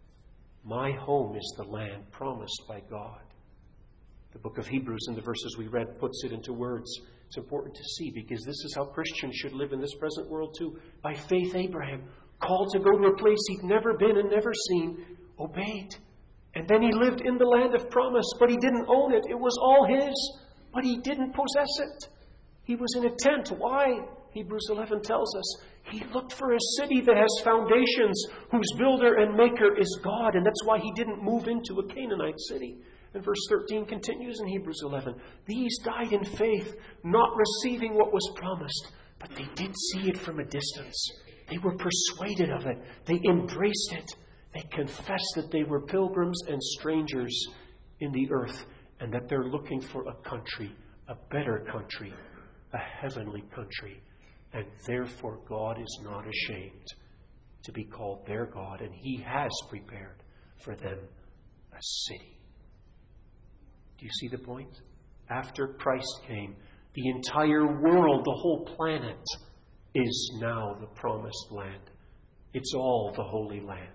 My home is the land promised by God. The book of Hebrews, in the verses we read, puts it into words. It's important to see because this is how Christians should live in this present world too. By faith, Abraham, called to go to a place he'd never been and never seen, obeyed. And then he lived in the land of promise, but he didn't own it. It was all his, but he didn't possess it. He was in a tent. Why? Hebrews 11 tells us. He looked for a city that has foundations, whose builder and maker is God. And that's why he didn't move into a Canaanite city. And verse 13 continues in Hebrews 11. These died in faith, not receiving what was promised, but they did see it from a distance. They were persuaded of it. They embraced it. They confessed that they were pilgrims and strangers in the earth and that they're looking for a country, a better country, a heavenly country. And therefore God is not ashamed to be called their God, and He has prepared for them a city. Do you see the point? After Christ came, the entire world, the whole planet, is now the promised land. It's all the Holy Land.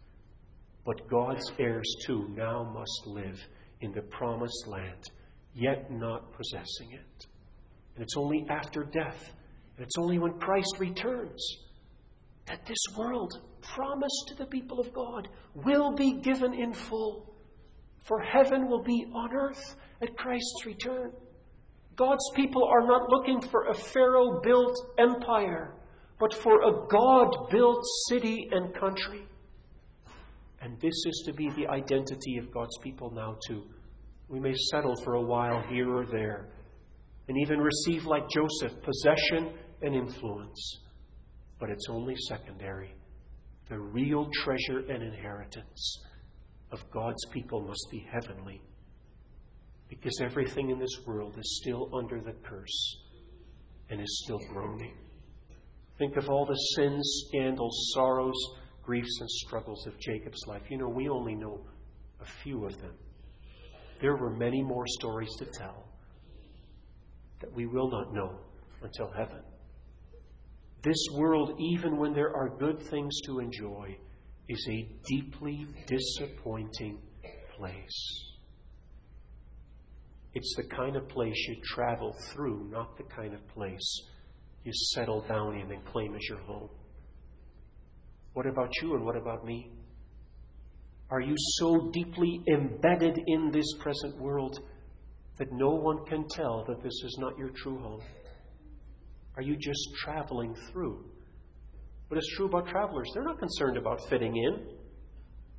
But God's heirs too now must live in the promised land, yet not possessing it. And it's only after death, and it's only when Christ returns, that this world, promised to the people of God, will be given in full. For heaven will be on earth at Christ's return. God's people are not looking for a Pharaoh-built empire, but for a God-built city and country. And this is to be the identity of God's people now too. We may settle for a while here or there, and even receive, like Joseph, possession and influence. But it's only secondary. The real treasure and inheritance of God's people must be heavenly. Because everything in this world is still under the curse and is still groaning. Think of all the sins, scandals, sorrows, griefs, and struggles of Jacob's life. You know, we only know a few of them. There were many more stories to tell that we will not know until heaven. This world, even when there are good things to enjoy, is a deeply disappointing place. It's the kind of place you travel through, not the kind of place you settle down in and claim as your home. What about you and what about me? Are you so deeply embedded in this present world that no one can tell that this is not your true home? Are you just traveling through? What is true about travelers? They're not concerned about fitting in.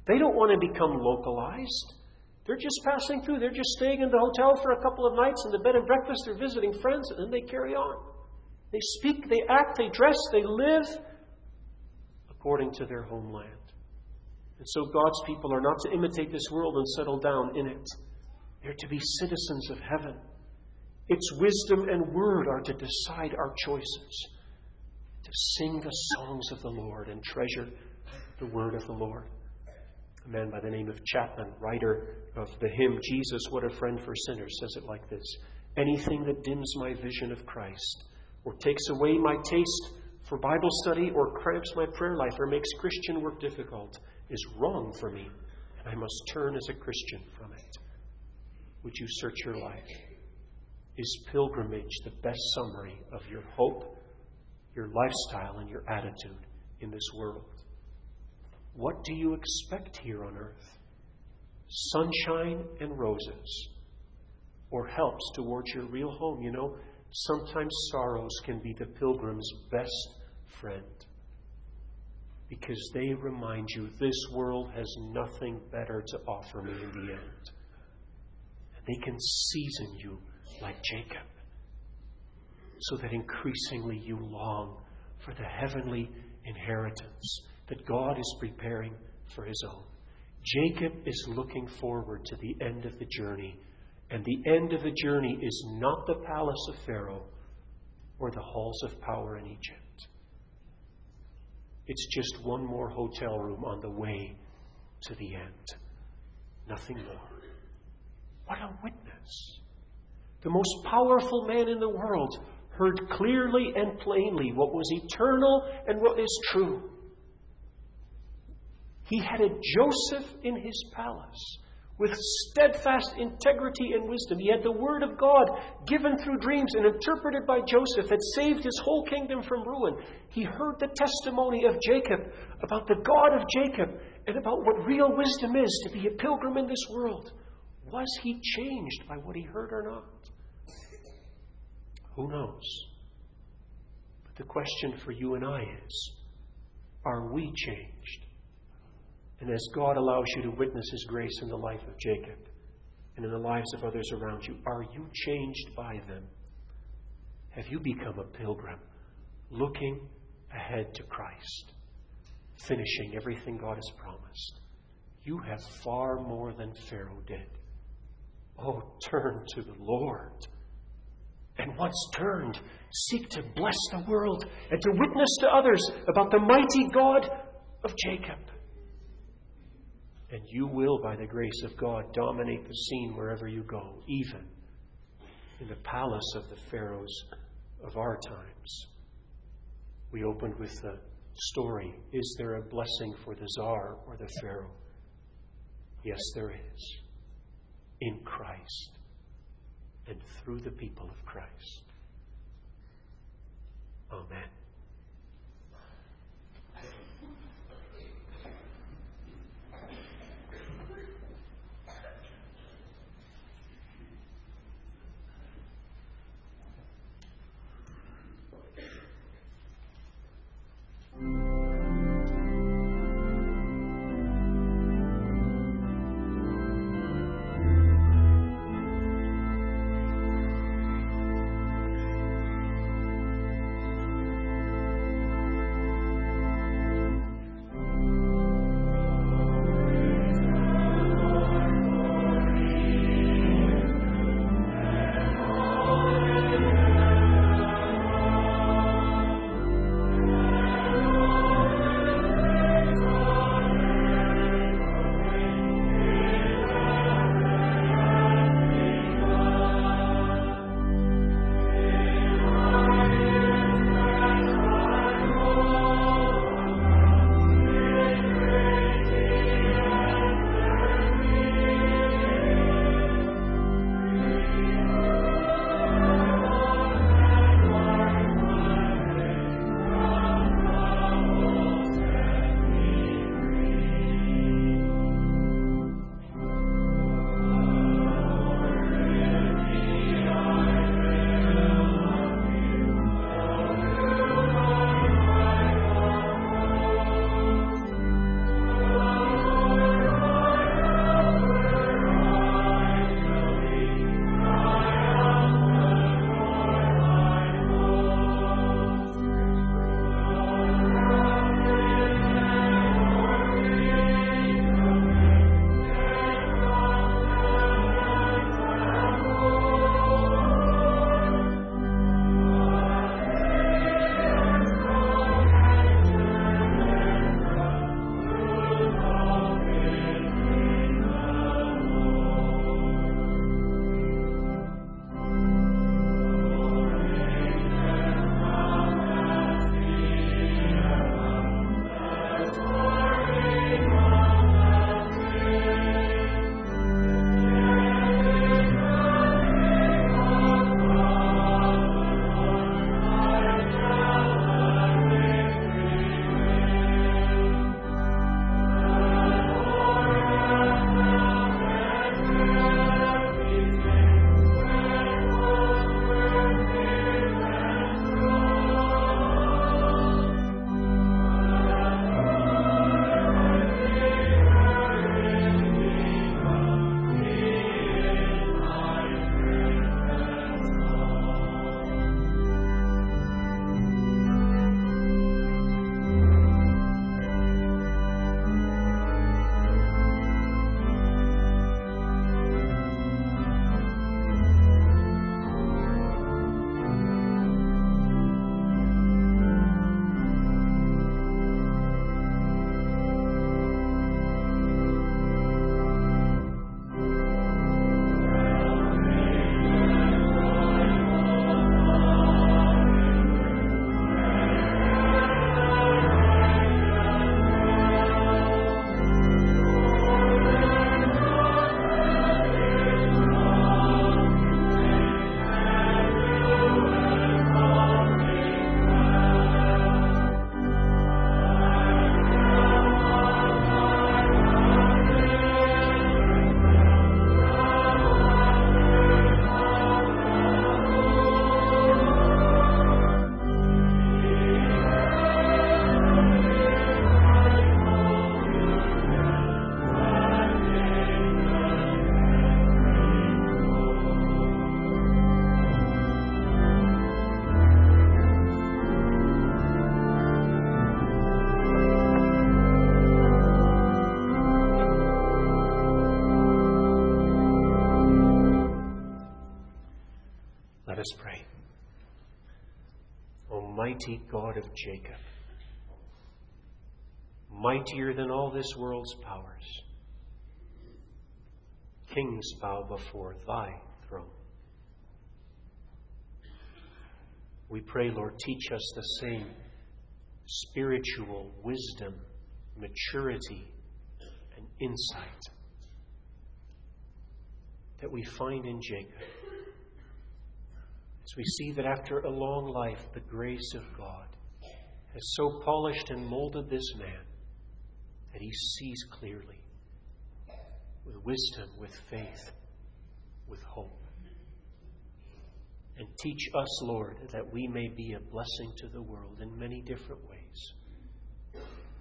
They don't want to become localized. They're just passing through. They're just staying in the hotel for a couple of nights, and the bed and breakfast, they're visiting friends, and then they carry on. They speak, they act, they dress, they live according to their homeland. And so God's people are not to imitate this world and settle down in it. They're to be citizens of heaven. Its wisdom and word are to decide our choices, to sing the songs of the Lord and treasure the word of the Lord. A man by the name of Chapman, writer of the hymn, Jesus, What a Friend for Sinners, says it like this: anything that dims my vision of Christ, or takes away my taste for Bible study, or cramps my prayer life, or makes Christian work difficult, is wrong for me, and I must turn as a Christian from it. Would you search your life? Is pilgrimage the best summary of your hope, your lifestyle, and your attitude in this world? What do you expect here on earth? Sunshine and roses, or helps towards your real home? You know, sometimes sorrows can be the pilgrim's best friend, because they remind you this world has nothing better to offer me in the end. And they can season you like Jacob, so that increasingly you long for the heavenly inheritance that God is preparing for His own. Jacob is looking forward to the end of the journey, and the end of the journey is not the palace of Pharaoh or the halls of power in Egypt. It's just one more hotel room on the way to the end. Nothing more. What a witness! The most powerful man in the world heard clearly and plainly what was eternal and what is true. He had a Joseph in his palace with steadfast integrity and wisdom. He had the Word of God given through dreams and interpreted by Joseph that saved his whole kingdom from ruin. He heard the testimony of Jacob about the God of Jacob and about what real wisdom is to be a pilgrim in this world. Was he changed by what he heard or not? Who knows? But the question for you and I is, are we changed? And as God allows you to witness His grace in the life of Jacob and in the lives of others around you, are you changed by them? Have you become a pilgrim looking ahead to Christ, finishing everything God has promised? You have far more than Pharaoh did. Oh, turn to the Lord. And once turned, seek to bless the world and to witness to others about the mighty God of Jacob. And you will, by the grace of God, dominate the scene wherever you go, even in the palace of the pharaohs of our times. We opened with the story, is there a blessing for the Tsar or the Pharaoh? Yes, there is. In Christ and through the people of Christ. Amen. Almighty God of Jacob, mightier than all this world's powers, kings bow before thy throne. We pray, Lord, teach us the same spiritual wisdom, maturity, and insight that we find in Jacob. As we see that after a long life, the grace of God has so polished and molded this man that he sees clearly, with wisdom, with faith, with hope. And teach us, Lord, that we may be a blessing to the world in many different ways.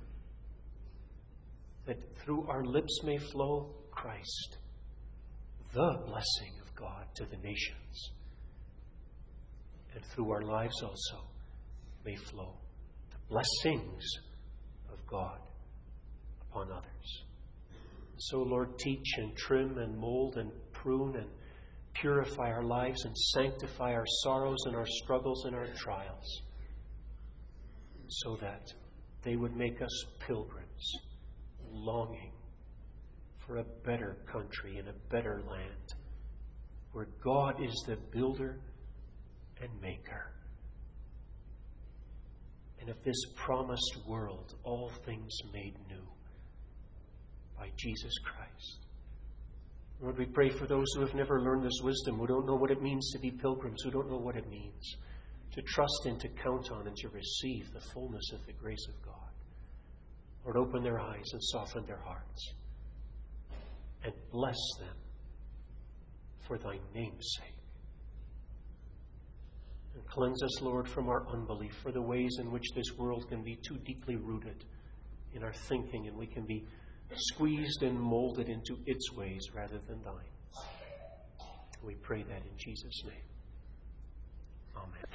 That through our lips may flow Christ, the blessing of God to the nations. And through our lives also may flow the blessings of God upon others. So, Lord, teach and trim and mold and prune and purify our lives and sanctify our sorrows and our struggles and our trials, so that they would make us pilgrims, longing for a better country and a better land, where God is the builder and maker. And of this promised world, all things made new by Jesus Christ. Lord, we pray for those who have never learned this wisdom, who don't know what it means to be pilgrims, who don't know what it means to trust in, to count on, and to receive the fullness of the grace of God. Lord, open their eyes and soften their hearts and bless them for thy name's sake. And cleanse us, Lord, from our unbelief, for the ways in which this world can be too deeply rooted in our thinking, and we can be squeezed and molded into its ways rather than thine. We pray that in Jesus' name. Amen.